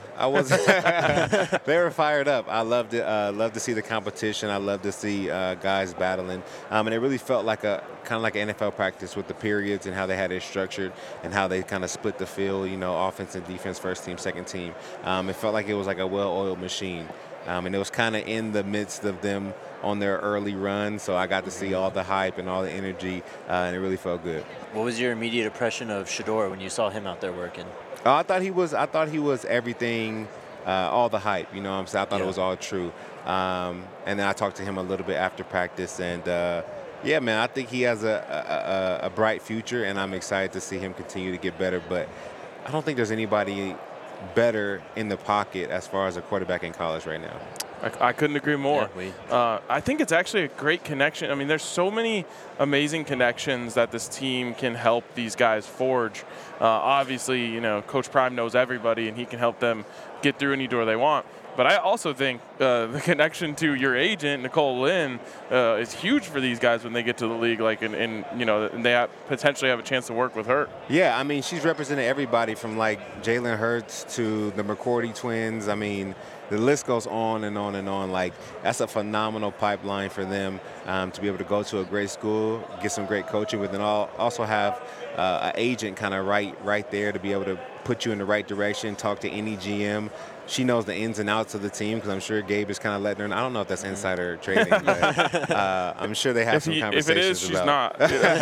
They were fired up. I loved it. Loved to see the competition. I loved to see guys battling. And it really felt like kind of like an NFL practice with the periods and how they had it structured and how they kind of split the field, offense and defense, first team, second team. It felt like it was like a well-oiled machine. And it was kind of in the midst of them on their early run, so I got to see all the hype and all the energy, and it really felt good. What was your immediate impression of Shedeur when you saw him out there working? I thought he was everything, all the hype. You know what I'm saying? I thought it was all true. And then I talked to him a little bit after practice, and man, I think he has a bright future, and I'm excited to see him continue to get better. But I don't think there's anybody better in the pocket as far as a quarterback in college right now. I couldn't agree more. I think it's actually a great connection. I mean, there's so many amazing connections that this team can help these guys forge. Obviously, Coach Prime knows everybody, and he can help them get through any door they want. But I also think the connection to your agent, Nicole Lynn, is huge for these guys when they get to the league. And they potentially have a chance to work with her. Yeah, I mean, she's represented everybody from like Jalen Hurts to the McCourty twins. I mean, the list goes on and on and on. Like, that's a phenomenal pipeline for them to be able to go to a great school, get some great coaching, but then also have an agent kind of right there to be able to put you in the right direction, talk to any GM. She knows the ins and outs of the team because I'm sure Gabe is kind of letting her know. I don't know if that's insider trading, but I'm sure they have some conversations about it. If it is, she's not.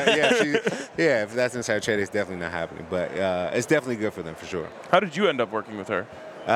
If that's insider trading, it's definitely not happening. But it's definitely good for them for sure. How did you end up working with her?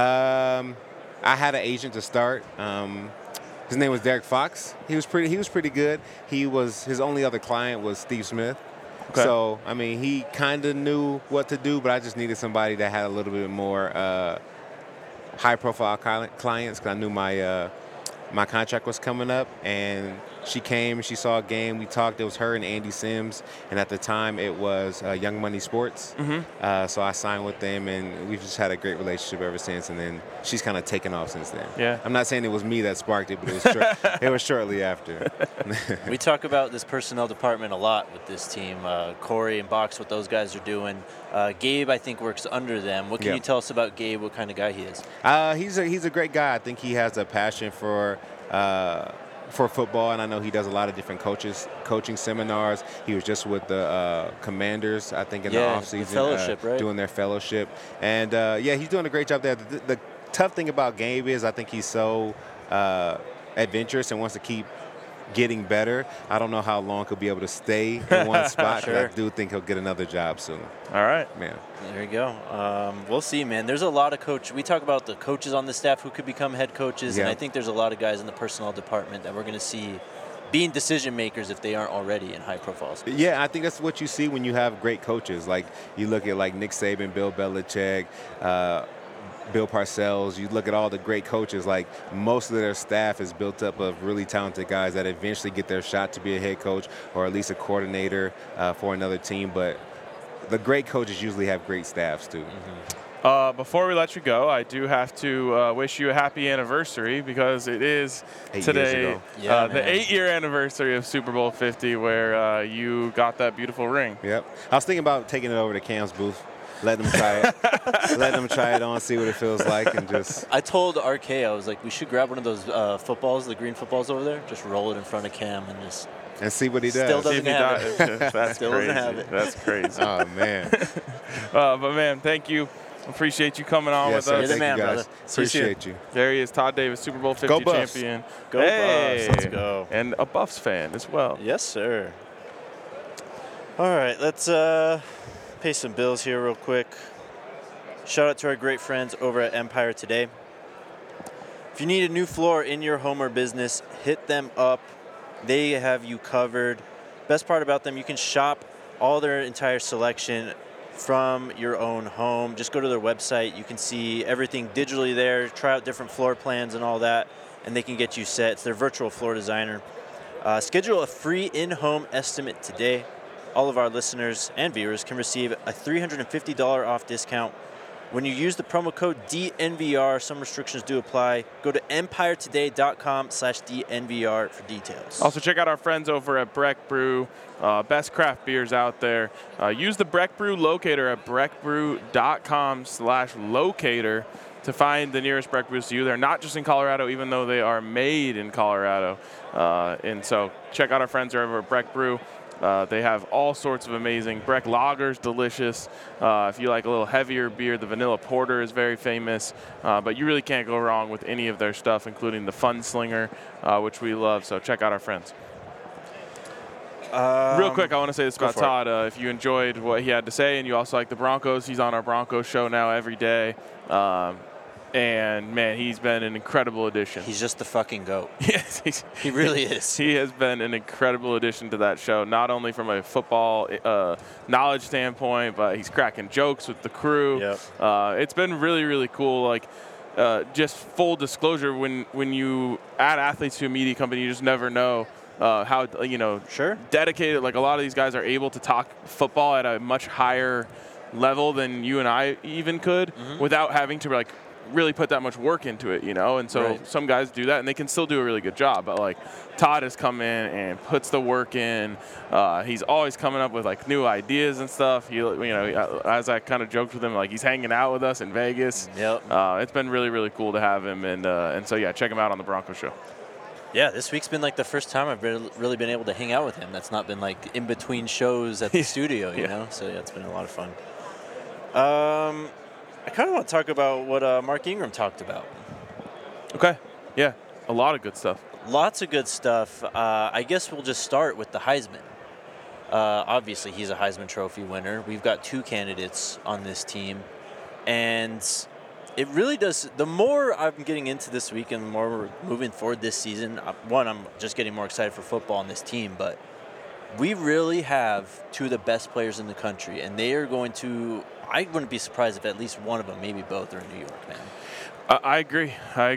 I had an agent to start. His name was Derek Fox. He was pretty good. His only other client was Steve Smith. Okay. So, I mean, he kind of knew what to do, but I just needed somebody that had a little bit more high-profile clients because I knew my contract was coming up, and she came, she saw a game, we talked. It was her and Andy Sims, and at the time it was Young Money Sports. Mm-hmm. So I signed with them, and we've just had a great relationship ever since, and then she's kind of taken off since then. Yeah. I'm not saying it was me that sparked it, but it was shortly after. We talk about this personnel department a lot with this team. Corey and Box, what those guys are doing. Gabe, I think, works under them. What can you tell us about Gabe, what kind of guy he is? He's a great guy. I think he has a passion for football, and I know he does a lot of different coaching seminars. He was just with the Commanders, I think, in the offseason. Fellowship, right? Doing their fellowship. And, he's doing a great job there. The tough thing about Gabe is I think he's so adventurous and wants to keep getting better. I don't know how long he'll be able to stay in one spot. Sure. I do think he'll get another job soon. All right. Man. There you go. We'll see, man. There's a lot of we talk about the coaches on the staff who could become head coaches, and I think there's a lot of guys in the personnel department that we're going to see being decision makers if they aren't already in high profiles. Yeah, I think that's what you see when you have great coaches. Like, you look at like Nick Saban, Bill Belichick, Bill Parcells, you look at all the great coaches, like most of their staff is built up of really talented guys that eventually get their shot to be a head coach or at least a coordinator for another team. But the great coaches usually have great staffs too. Before we let you go, I do have to wish you a happy anniversary because it is 8 today years ago. the 8-year anniversary of Super Bowl 50 where you got that beautiful ring. Yep. I was thinking about taking it over to Cam's booth. Let them try it. Let them try it on, see what it feels like, and just. I told RK, I was like, we should grab one of those footballs, the green footballs over there, just roll it in front of Cam and just. And see what he does. Still doesn't have it. That's Still crazy. doesn't have it. That's crazy. Oh man. But man, thank you. Appreciate you coming on with Yes, sir. us. You're the man, Thank you, guys. brother. See you soon. Appreciate you. There he is, Todd Davis, Super Bowl 50 Go Buffs. champion. Go Hey. Buffs. Let's go. And a Buffs fan as well. Yes, sir. All right, let's pay some bills here real quick. Shout out to our great friends over at Empire Today. If you need a new floor in your home or business, hit them up. They have you covered. Best part about them, you can shop all their entire selection from your own home. Just go to their website. You can see everything digitally there, try out different floor plans and all that, and they can get you set. It's their virtual floor designer. Schedule a free in-home estimate today. All of our listeners and viewers can receive a $350 off discount when you use the promo code DNVR. Some restrictions do apply. Go to empiretoday.com/DNVR for details. Also, check out our friends over at Breck Brew, best craft beers out there. Use the Breck Brew locator at breckbrew.com/locator to find the nearest Breck Brews to you. They're not just in Colorado, even though they are made in Colorado. And so check out our friends over at Breck Brew. They have all sorts of amazing Breck lagers, delicious. If you like a little heavier beer, the vanilla porter is very famous. But you really can't go wrong with any of their stuff, including the Fun Slinger, which we love. So check out our friends. Real quick, I want to say this about Todd. If you enjoyed what he had to say and you also like the Broncos, he's on our Broncos show now every day. And, man, he's been an incredible addition. He's just the fucking GOAT. Yes, he really is. He has been an incredible addition to that show, not only from a football knowledge standpoint, but he's cracking jokes with the crew. Yep. It's been really, really cool. Like, just full disclosure, when you add athletes to a media company, you just never know how, dedicated. Like, a lot of these guys are able to talk football at a much higher level than you and I even could without having to, like, really put that much work into it, and so some guys do that and they can still do a really good job, but like Todd has come in and puts the work in. He's always coming up with like new ideas and stuff. He, as I kind of joked with him, like he's hanging out with us in Vegas. It's been really, really cool to have him, and so yeah, check him out on the Broncos show. Yeah, this week's been like the first time I've really been able to hang out with him. That's not been like in between shows at the studio, you know. So yeah, it's been a lot of fun. I kind of want to talk about what Mark Ingram talked about. Okay. Yeah, a lot of good stuff. Lots of good stuff. I guess we'll just start with the Heisman. Obviously, he's a Heisman Trophy winner. We've got 2 candidates on this team. And it really does. The more I'm getting into this week and the more we're moving forward this season, one, I'm just getting more excited for football on this team. But we really have 2 of the best players in the country. And they are going to... I wouldn't be surprised if at least one of them, maybe both, are in New York, man. I agree.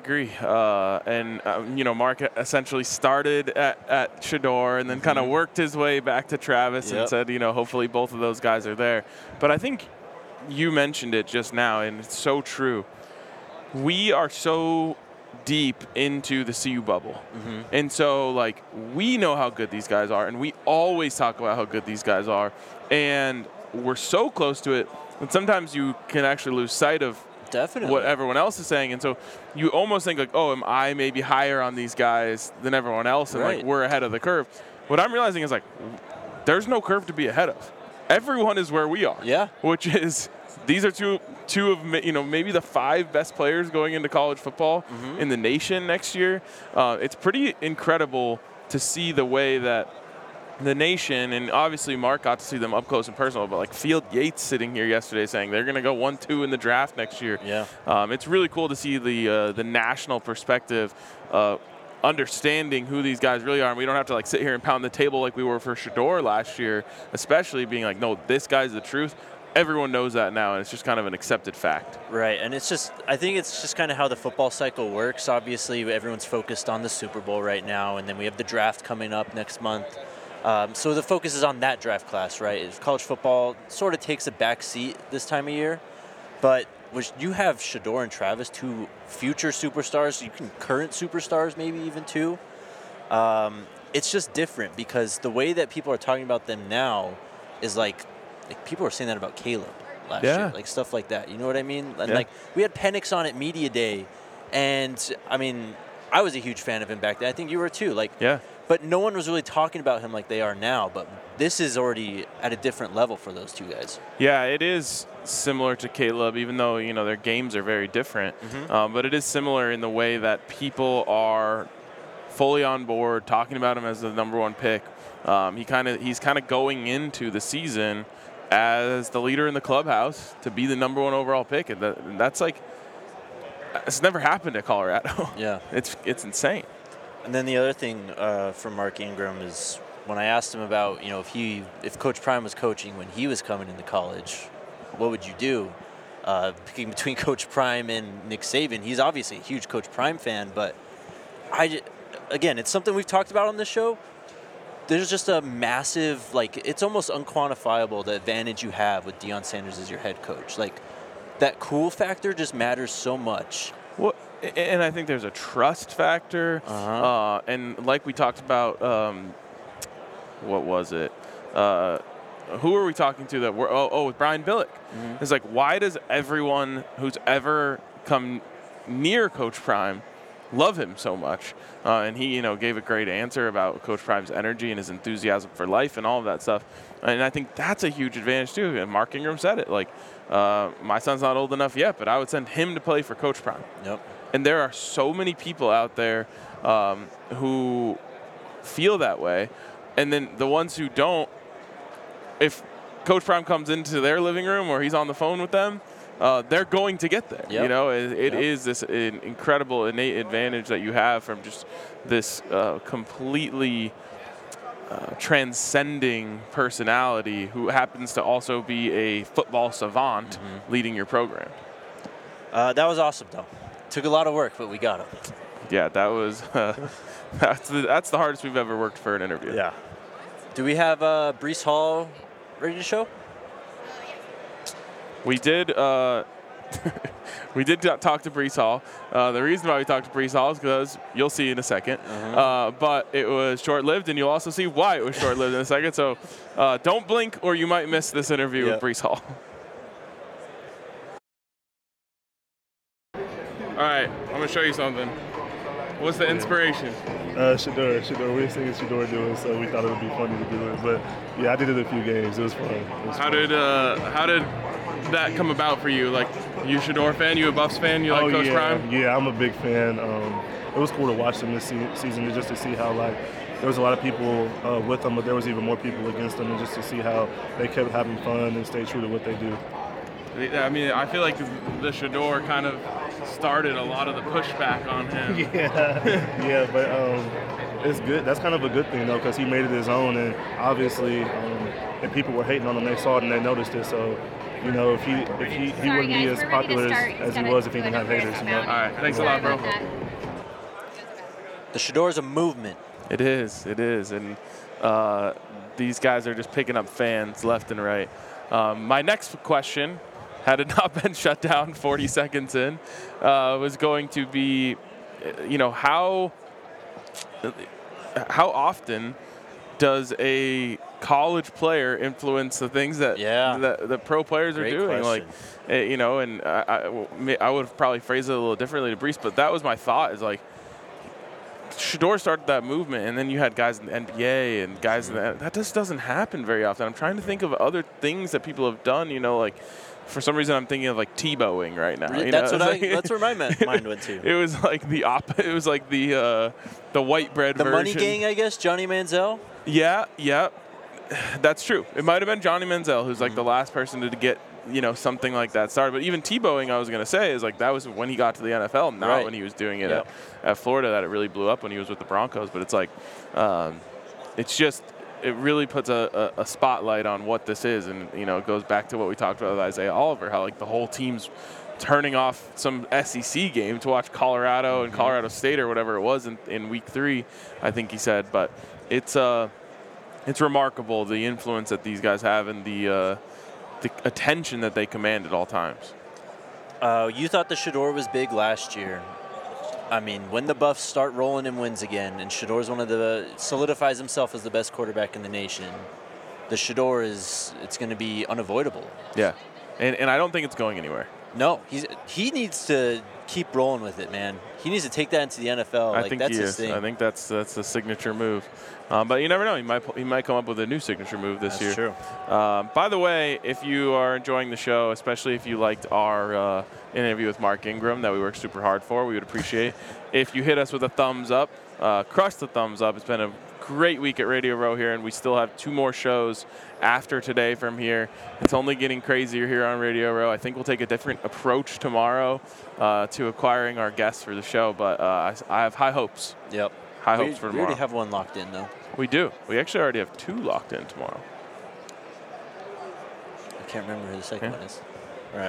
Mark essentially started at Shedeur and then kind of worked his way back to Travis and said, hopefully both of those guys are there. But I think you mentioned it just now, and it's so true. We are so deep into the CU bubble. And so, like, we know how good these guys are, and we always talk about how good these guys are. And we're so close to it. And sometimes you can actually lose sight of what everyone else is saying. And so you almost think like, oh, am I maybe higher on these guys than everyone else? And like we're ahead of the curve. What I'm realizing is like, there's no curve to be ahead of. Everyone is where we are. Yeah. Which is, these are two of, maybe the 5 best players going into college football in the nation next year. It's pretty incredible to see the way that the nation, and obviously Mark got to see them up close and personal, but like Field Yates sitting here yesterday saying they're going to go 1-2 in the draft next year. Yeah. It's really cool to see the national perspective, understanding who these guys really are. And we don't have to like sit here and pound the table like we were for Shedeur last year, especially being like, no, this guy's the truth. everyone knows that now, and it's just kind of an accepted fact. Right, and I think it's just kind of how the football cycle works. Obviously, everyone's focused on the Super Bowl right now, and then we have the draft coming up next month. So the focus is on that draft class, right? College football sort of takes a back seat this time of year, but you have Shedeur and Travis, 2 future superstars, current superstars maybe even 2. It's just different because the way that people are talking about them now is like people were saying that about Caleb last year, like stuff like that. You know what I mean? And like we had Penix on at Media Day, and I mean, I was a huge fan of him back then. I think you were too. But no one was really talking about him like they are now. But this is already at a different level for those 2 guys. Yeah, it is similar to Caleb, even though their games are very different. But it is similar in the way that people are fully on board, talking about him as the number 1 pick. He's kind of going into the season as the leader in the clubhouse to be the number 1 overall pick, and that's like it's never happened at Colorado. Yeah, it's insane. And then the other thing from Mark Ingram is when I asked him about if Coach Prime was coaching when he was coming into college, what would you do? Picking between Coach Prime and Nick Saban, he's obviously a huge Coach Prime fan, but again, it's something we've talked about on this show. There's just a massive, it's almost unquantifiable the advantage you have with Deion Sanders as your head coach. That cool factor just matters so much. Well, and I think there's a trust factor. And like we talked about, what was it? Who are we talking to that we're, with Brian Billick. It's like, why does everyone who's ever come near Coach Prime love him so much? And he, gave a great answer about Coach Prime's energy and his enthusiasm for life and all of that stuff. And I think that's a huge advantage too. And Mark Ingram said it, my son's not old enough yet, but I would send him to play for Coach Prime. Yep. And there are so many people out there who feel that way. And then the ones who don't, if Coach Prime comes into their living room or he's on the phone with them, they're going to get there. Yep. It is this incredible innate advantage that you have from just this completely transcending personality who happens to also be a football savant leading your program. That was awesome, though. Took a lot of work, but we got it. Yeah, that was that's the hardest we've ever worked for an interview. Yeah. Do we have Breece Hall ready to show? We did. We did talk to Breece Hall. The reason why we talked to Breece Hall is because you'll see in a second. But it was short-lived, and you'll also see why it was short-lived in a second. So don't blink, or you might miss this interview with Breece Hall. All right, I'm going to show you something. What's the inspiration? Shedeur. We've seen Shedeur do it, so we thought it would be funny to do it. But yeah, I did it a few games. It was fun. How did that come about for you? Like, you Shedeur fan? You a Buffs fan? You like Coach Prime? Yeah, I'm a big fan. It was cool to watch them this season, just to see how there was a lot of people with them, but there was even more people against them, and just to see how they kept having fun and stayed true to what they do. I mean, I feel like the Shedeur kind of started a lot of the pushback on him. Yeah, but it's good. That's kind of a good thing, though, because he made it his own, and obviously, if people were hating on him, they saw it and they noticed it. So, if he wouldn't be as popular as he was if he didn't have haters. All right, thanks a lot, bro. The Shedeur is a movement. It is, and these guys are just picking up fans left and right. My next question, had it not been shut down 40 seconds in, was going to be, how often does a college player influence the things that the pro players are doing? Question. And I would have probably phrased it a little differently to Breece, but that was my thought, is like, Shedeur started that movement, and then you had guys in the NBA and guys in that just doesn't happen very often. I'm trying to think of other things that people have done, for some reason I'm thinking of like Tebowing right now. That's where my mind went to. It was like the white bread version. The Money Gang, I guess, Johnny Manziel? Yeah. That's true. It might have been Johnny Manziel, who's like the last person to get, something like that started. But even Tebowing, I was going to say, is like that was when he got to the NFL, not when he was doing it at Florida, that it really blew up when he was with the Broncos. But it's like, it's just it really puts a spotlight on what this is, and it goes back to what we talked about with Isaiah Oliver, how like the whole team's turning off some SEC game to watch Colorado and Colorado State or whatever it was in week 3, I think he said. But it's remarkable the influence that these guys have and the attention that they command at all times. You thought the Shedeur was big last year. I mean, when the Buffs start rolling in wins again, and Shedeur's solidifies himself as the best quarterback in the nation, the Shedeur it's going to be unavoidable. Yeah, and I don't think it's going anywhere. No, he needs to keep rolling with it, man. He needs to take that into the NFL. I think that's he his is. thing. I think that's the signature move. But you never know. He might come up with a new signature move this year. True. By the way, if you are enjoying the show, especially if you liked our interview with Mark Ingram that we worked super hard for, we would appreciate if you hit us with a thumbs up. Crush the thumbs up. It's been a great week at Radio Row here, and we still have 2 more shows after today from here. It's only getting crazier here on Radio Row. I think we'll take a different approach tomorrow to acquiring our guests for the show, but I have high hopes. Yep. High hopes for tomorrow. We already have one locked in, though. We do. We actually already have 2 locked in tomorrow. I can't remember who the second one is. All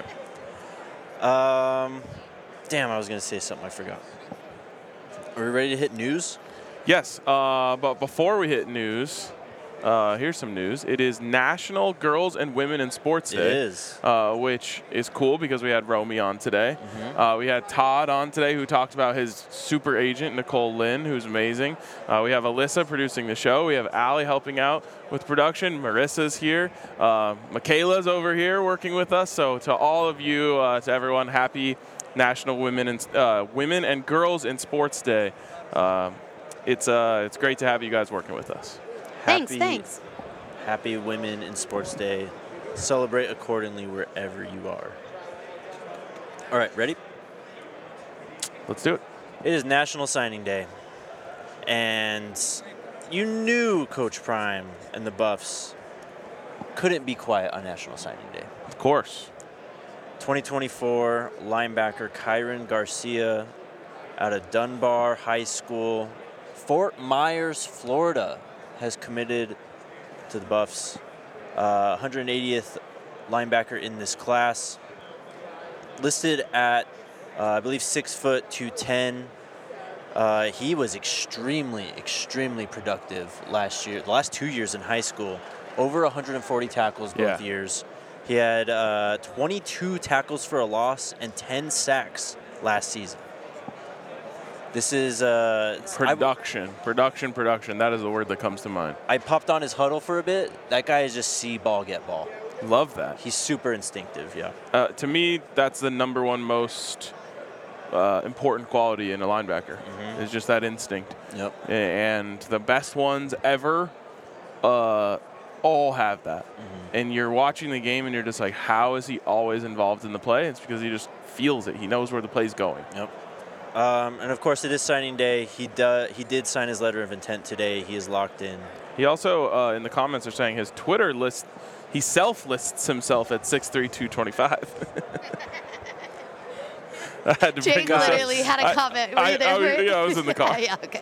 right. Damn, I was going to say something I forgot. Are we ready to hit news? Yes, but before we hit news, here's some news. It is National Girls and Women in Sports Day. It is. Which is cool because we had Romy on today. We had Todd on today who talked about his super agent, Nicole Lynn, who's amazing. We have Alyssa producing the show. We have Allie helping out with production. Marissa's here. Michaela's over here working with us. So to all of you, to everyone, happy National Women and Girls in Sports Day. It's great to have you guys working with us. Thanks. Happy Women in Sports Day. Celebrate accordingly wherever you are. All right, ready? Let's do it. It is National Signing Day. And you knew Coach Prime and the Buffs couldn't be quiet on National Signing Day. Of course. 2024 linebacker Kyron Garcia out of Dunbar High School, Fort Myers, Florida, has committed to the Buffs. 180th linebacker in this class. Listed at, I believe, 6 foot 210. He was extremely productive last year. The last 2 years in high school, over 140 tackles both years. He had 22 tackles for a loss and 10 sacks last season. This is production. That is the word that comes to mind. I popped on his huddle for a bit. That guy is just see ball, get ball. Love that. He's super instinctive, yeah. To me, that's the number one most important quality in a linebacker. Is just that instinct. Yep. And the best ones ever all have that. And you're watching the game and you're just like, how is he always involved in the play? It's because he just feels it. He knows where the play's going. Yep. And of course, it is signing day. He did sign his letter of intent today. He is locked in. He also, in the comments, are saying his Twitter list, he self-lists himself at 6'3", 225. Jake literally had a comment. Were you there? I was in the car. Yeah, okay.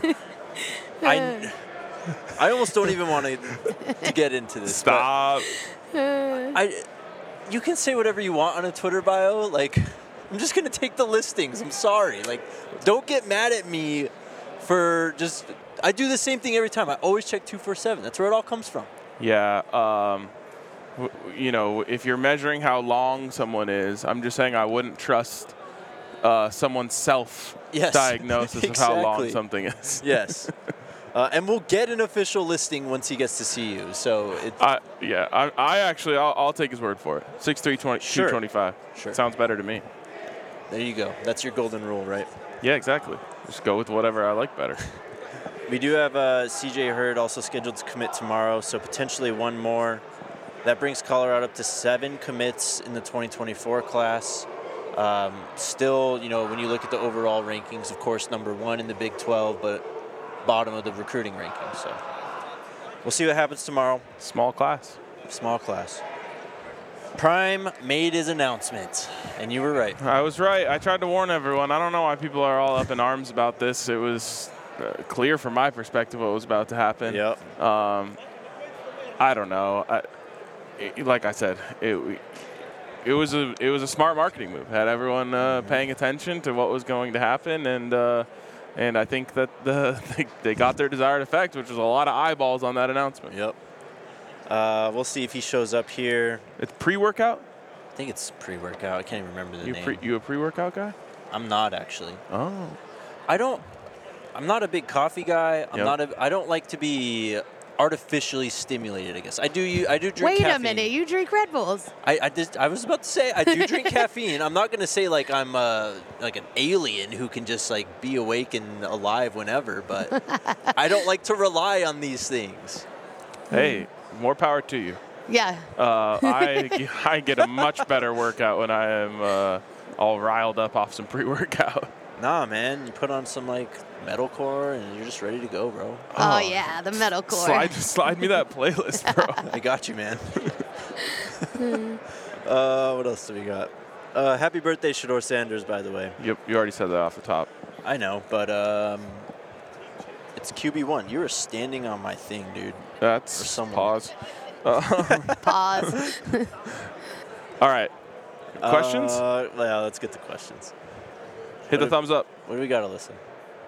I almost don't even want to get into this. Stop. You can say whatever you want on a Twitter bio. Like, I'm just going to take the listings. I'm sorry. Like, don't get mad at me for just – I do the same thing every time. I always check 247. That's where it all comes from. Yeah. If you're measuring how long someone is, I'm just saying I wouldn't trust someone's self-diagnosis of how long something is. Yes. And we'll get an official listing once he gets to see you. So I'll take his word for it. 6'3", 225. Sure. Sounds better to me. There you go. That's your golden rule, right? Yeah, exactly. Just go with whatever I like better. We do have C.J. Hurd also scheduled to commit tomorrow, so potentially one more. That brings Colorado up to 7 commits in the 2024 class. Still, when you look at the overall rankings, of course, number 1 in the Big 12, but bottom of the recruiting rankings. So we'll see what happens tomorrow. Small class. Prime made his announcement, and you were right. I was right. I tried to warn everyone. I don't know why people are all up in arms about this. It was clear from my perspective what was about to happen. Yep. I don't know. Like I said, it was a smart marketing move. Had everyone paying attention to what was going to happen, and I think that they got their desired effect, which was a lot of eyeballs on that announcement. Yep. We'll see if he shows up here. It's pre-workout? I think it's pre-workout. I can't even remember the name. You a pre-workout guy? I'm not, actually. Oh. I'm not a big coffee guy. I don't like to be artificially stimulated, I guess. I do drink Wait caffeine. a minute, you drink Red Bulls. I was about to say I do drink caffeine. I'm not going to say like I'm like an alien who can just like be awake and alive whenever, but I don't like to rely on these things. Hey, more power to you. Yeah. I get a much better workout when I am all riled up off some pre-workout. Nah, man. You put on some like metalcore and you're just ready to go, bro. Oh yeah, the metalcore. Slide me that playlist, bro. I got you, man. What else do we got? Happy birthday, Shedeur Sanders, by the way. Yep, you already said that off the top. I know, but it's QB1. You were standing on my thing, dude. That's pause. Pause. All right. Questions? Yeah, let's get to questions. Hit the thumbs up. What do we got to listen?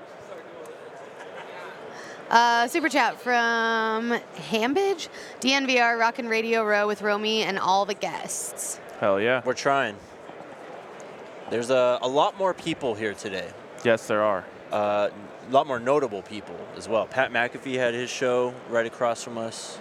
Super chat from Hambidge. DNVR Rockin' Radio Row with Romy and all the guests. Hell yeah. We're trying. There's a lot more people here today. Yes, there are. A lot more notable people as well. Pat McAfee had his show right across from us.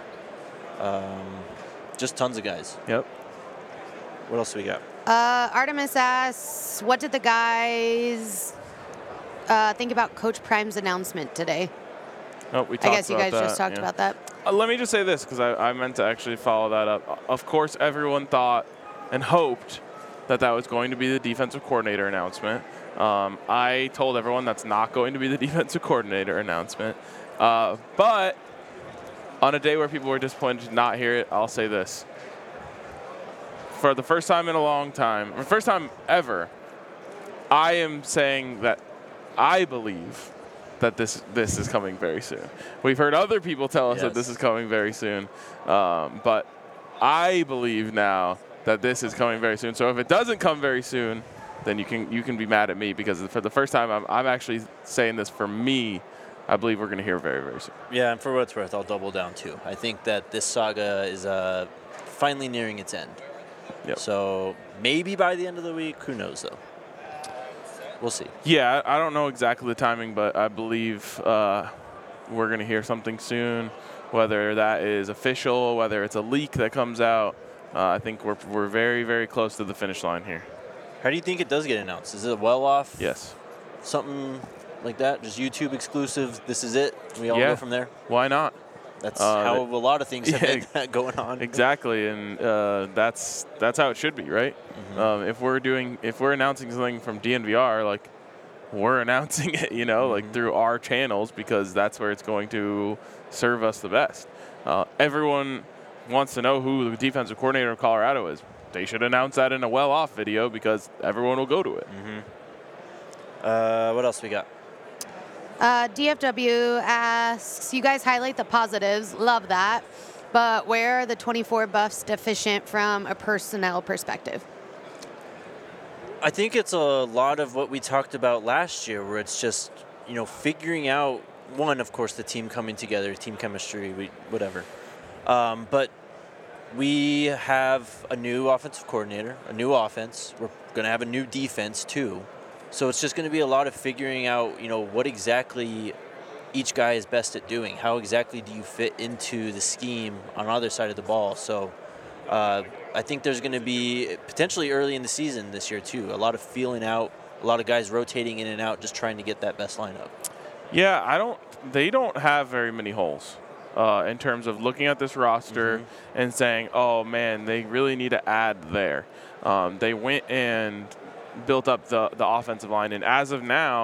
Just tons of guys. Yep. What else do we got? Artemis asks, what did the guys think about Coach Prime's announcement today? Oh, we talked I guess you about guys just talked about that. Let me just say this, because I meant to actually follow that up. Of course, everyone thought and hoped that was going to be the defensive coordinator announcement. I told everyone that's not going to be the defensive coordinator announcement. But on a day where people were disappointed to not hear it, I'll say this. For the first time in a long time, or first time ever, I am saying that I believe that this is coming very soon. We've heard other people tell us that this is coming very soon, but I believe now that this is coming very soon. So if it doesn't come very soon, then you can be mad at me, because for the first time I'm actually saying this for me. I believe we're going to hear very, very soon. Yeah, and for what it's worth, I'll double down too. I think that this saga is finally nearing its end. Yep. So maybe by the end of the week, who knows though? We'll see. Yeah, I don't know exactly the timing, but I believe we're going to hear something soon, whether that is official, whether it's a leak that comes out. I think we're very, very close to the finish line here. How do you think it does get announced? Is it well off? Yes. Something like that? Just YouTube exclusive? This is it? We all go from there? Why not? That's how a lot of things have been going on. Exactly, and that's how it should be, right? Mm-hmm. If we're announcing something from DNVR, like we're announcing it, like through our channels, because that's where it's going to serve us the best. Everyone wants to know who the defensive coordinator of Colorado is. They should announce that in a well-off video, because everyone will go to it. Mm-hmm. What else we got? DFW asks, you guys highlight the positives, love that, but where are the 24 buffs deficient from a personnel perspective? I think it's a lot of what we talked about last year, where it's just, figuring out, one, of course, the team coming together, team chemistry, whatever. But we have a new offensive coordinator, a new offense. We're going to have a new defense, too. So it's just going to be a lot of figuring out, what exactly each guy is best at doing. How exactly do you fit into the scheme on either side of the ball? So I think there's going to be potentially early in the season this year, too, a lot of feeling out, a lot of guys rotating in and out, just trying to get that best lineup. Yeah, they don't have very many holes in terms of looking at this roster and saying, oh, man, they really need to add there. They went and built up the offensive line, and as of now,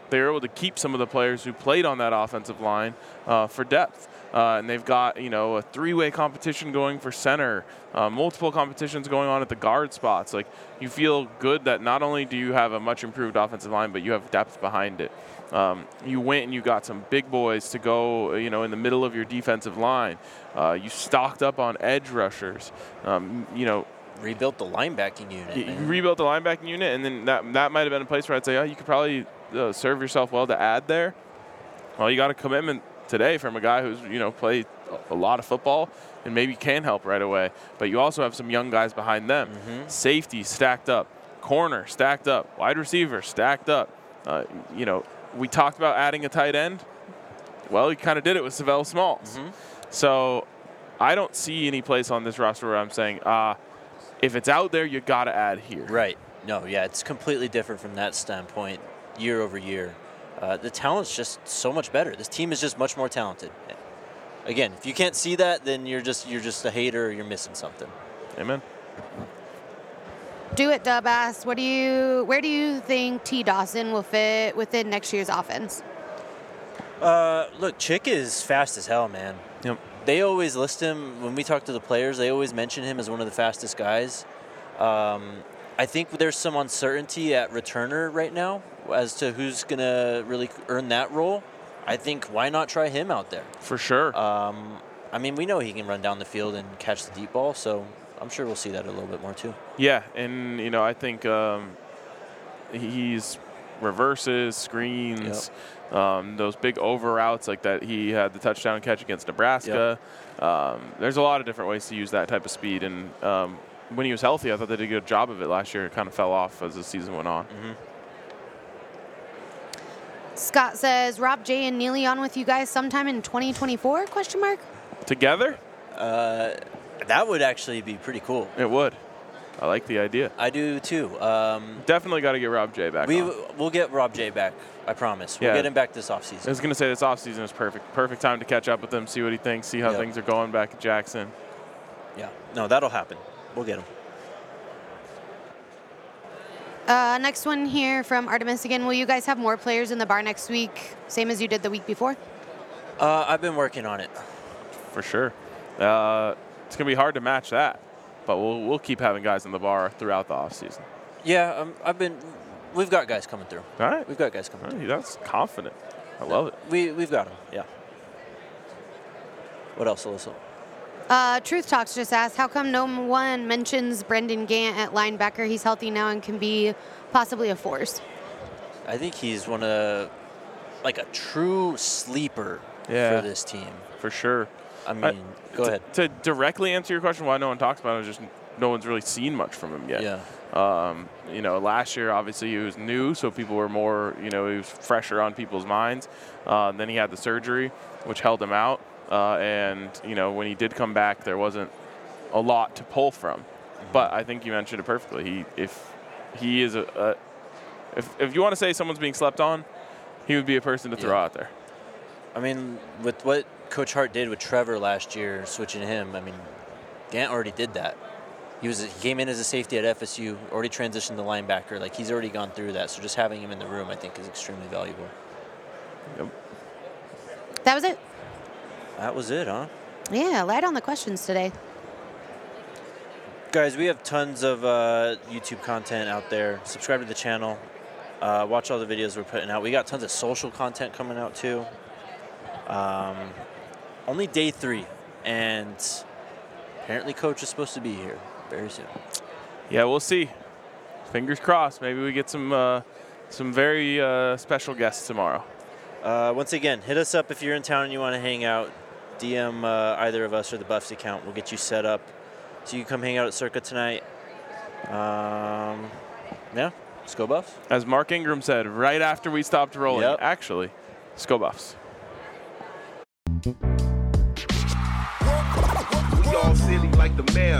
they were able to keep some of the players who played on that offensive line for depth. And they've got, a three-way competition going for center, multiple competitions going on at the guard spots. Like, you feel good that not only do you have a much improved offensive line, but you have depth behind it. You went and you got some big boys to go, in the middle of your defensive line. You stocked up on edge rushers. Rebuilt the linebacking unit. You rebuilt the linebacking unit, and then that might have been a place where I'd say, you could probably serve yourself well to add there. Well, you got a commitment today from a guy who's, played a lot of football and maybe can help right away. But you also have some young guys behind them. Mm-hmm. Safety stacked up. Corner stacked up. Wide receiver stacked up. We talked about adding a tight end. Well, he kind of did it with Savell Smalls. Mm-hmm. So I don't see any place on this roster where I'm saying, if it's out there, you got to add here. Right. No, yeah, it's completely different from that standpoint year over year. The talent's just so much better. This team is just much more talented. Again, if you can't see that, then you're just a hater or you're missing something. Amen. Do it, Dub asks, where do you think T. Dawson will fit within next year's offense? Look, Chick is fast as hell, man. Yep. They always list him, when we talk to the players, they always mention him as one of the fastest guys. I think there's some uncertainty at returner right now as to who's going to really earn that role. I think why not try him out there? For sure. We know he can run down the field and catch the deep ball, so I'm sure we'll see that a little bit more too. Yeah, and, I think he's reverses, screens, those big over routes like that. He had the touchdown catch against Nebraska. Yep. There's a lot of different ways to use that type of speed, and when he was healthy, I thought they did a good job of it last year. It kind of fell off as the season went on. Mm-hmm. Scott says, Rob J and Neely on with you guys sometime in 2024, ? Together? That would actually be pretty cool. It would. I like the idea. I do too. Definitely got to get Rob J back on. We'll get Rob J back, I promise. We'll get him back this offseason. I was going to say this offseason is perfect. Perfect time to catch up with him, see what he thinks, see how things are going back at Jackson. Yeah. No, that'll happen. We'll get him. Next one here from Artemis again. Will you guys have more players in the bar next week, same as you did the week before? I've been working on it. For sure. It's going to be hard to match that, but we'll keep having guys in the bar throughout the offseason. Yeah, we've got guys coming through. All right. We've got guys coming through. That's confident. I love it. We've got them, yeah. What else, Alyssa? Truth Talks just asked, how come no one mentions Brendan Gant at linebacker? He's healthy now and can be possibly a force. I think he's one of, a true sleeper for this team. For sure. Go ahead. To directly answer your question, why no one talks about it, is just no one's really seen much from him yet. Yeah. Last year, obviously, he was new, so people were more, he was fresher on people's minds. Then he had the surgery, which held him out. And when he did come back, there wasn't a lot to pull from. But I think you mentioned it perfectly. If he is if you want to say someone's being slept on, he would be a person to throw out there. With what Coach Hart did with Trevor last year, switching him, Gant already did that. He came in as a safety at FSU, already transitioned to linebacker. He's already gone through that. So just having him in the room, I think, is extremely valuable. Yep. That was it. That was it, huh? Yeah, light on the questions today. Guys, we have tons of YouTube content out there. Subscribe to the channel. Watch all the videos we're putting out. We got tons of social content coming out, too. Only day 3, and apparently Coach is supposed to be here very soon. Yeah, we'll see. Fingers crossed. Maybe we get some very special guests tomorrow. Once again, hit us up if you're in town and you want to hang out. DM either of us or the Buffs account. We'll get you set up so you can come hang out at Circa tonight. Let's go Buffs. As Mark Ingram said right after we stopped rolling, actually, let's go Buffs. We all silly like the mayor.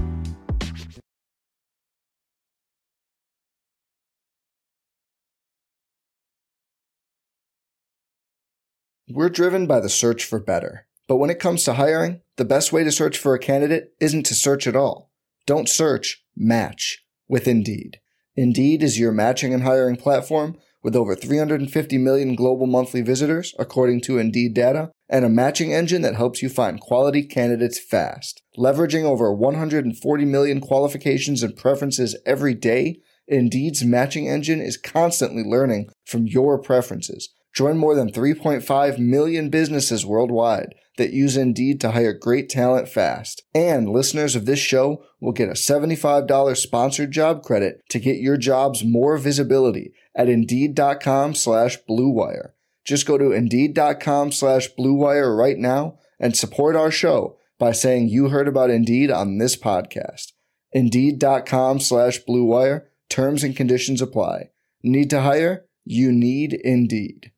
We're driven by the search for better. But when it comes to hiring, the best way to search for a candidate isn't to search at all. Don't search, match with Indeed. Indeed is your matching and hiring platform with over 350 million global monthly visitors, according to Indeed data, and a matching engine that helps you find quality candidates fast. Leveraging over 140 million qualifications and preferences every day, Indeed's matching engine is constantly learning from your preferences. Join more than 3.5 million businesses worldwide that use Indeed to hire great talent fast. And listeners of this show will get a $75 sponsored job credit to get your jobs more visibility at Indeed.com/Blue Wire. Just go to Indeed.com/Blue Wire right now and support our show by saying you heard about Indeed on this podcast. Indeed.com/Blue Wire. Terms and conditions apply. Need to hire? You need Indeed.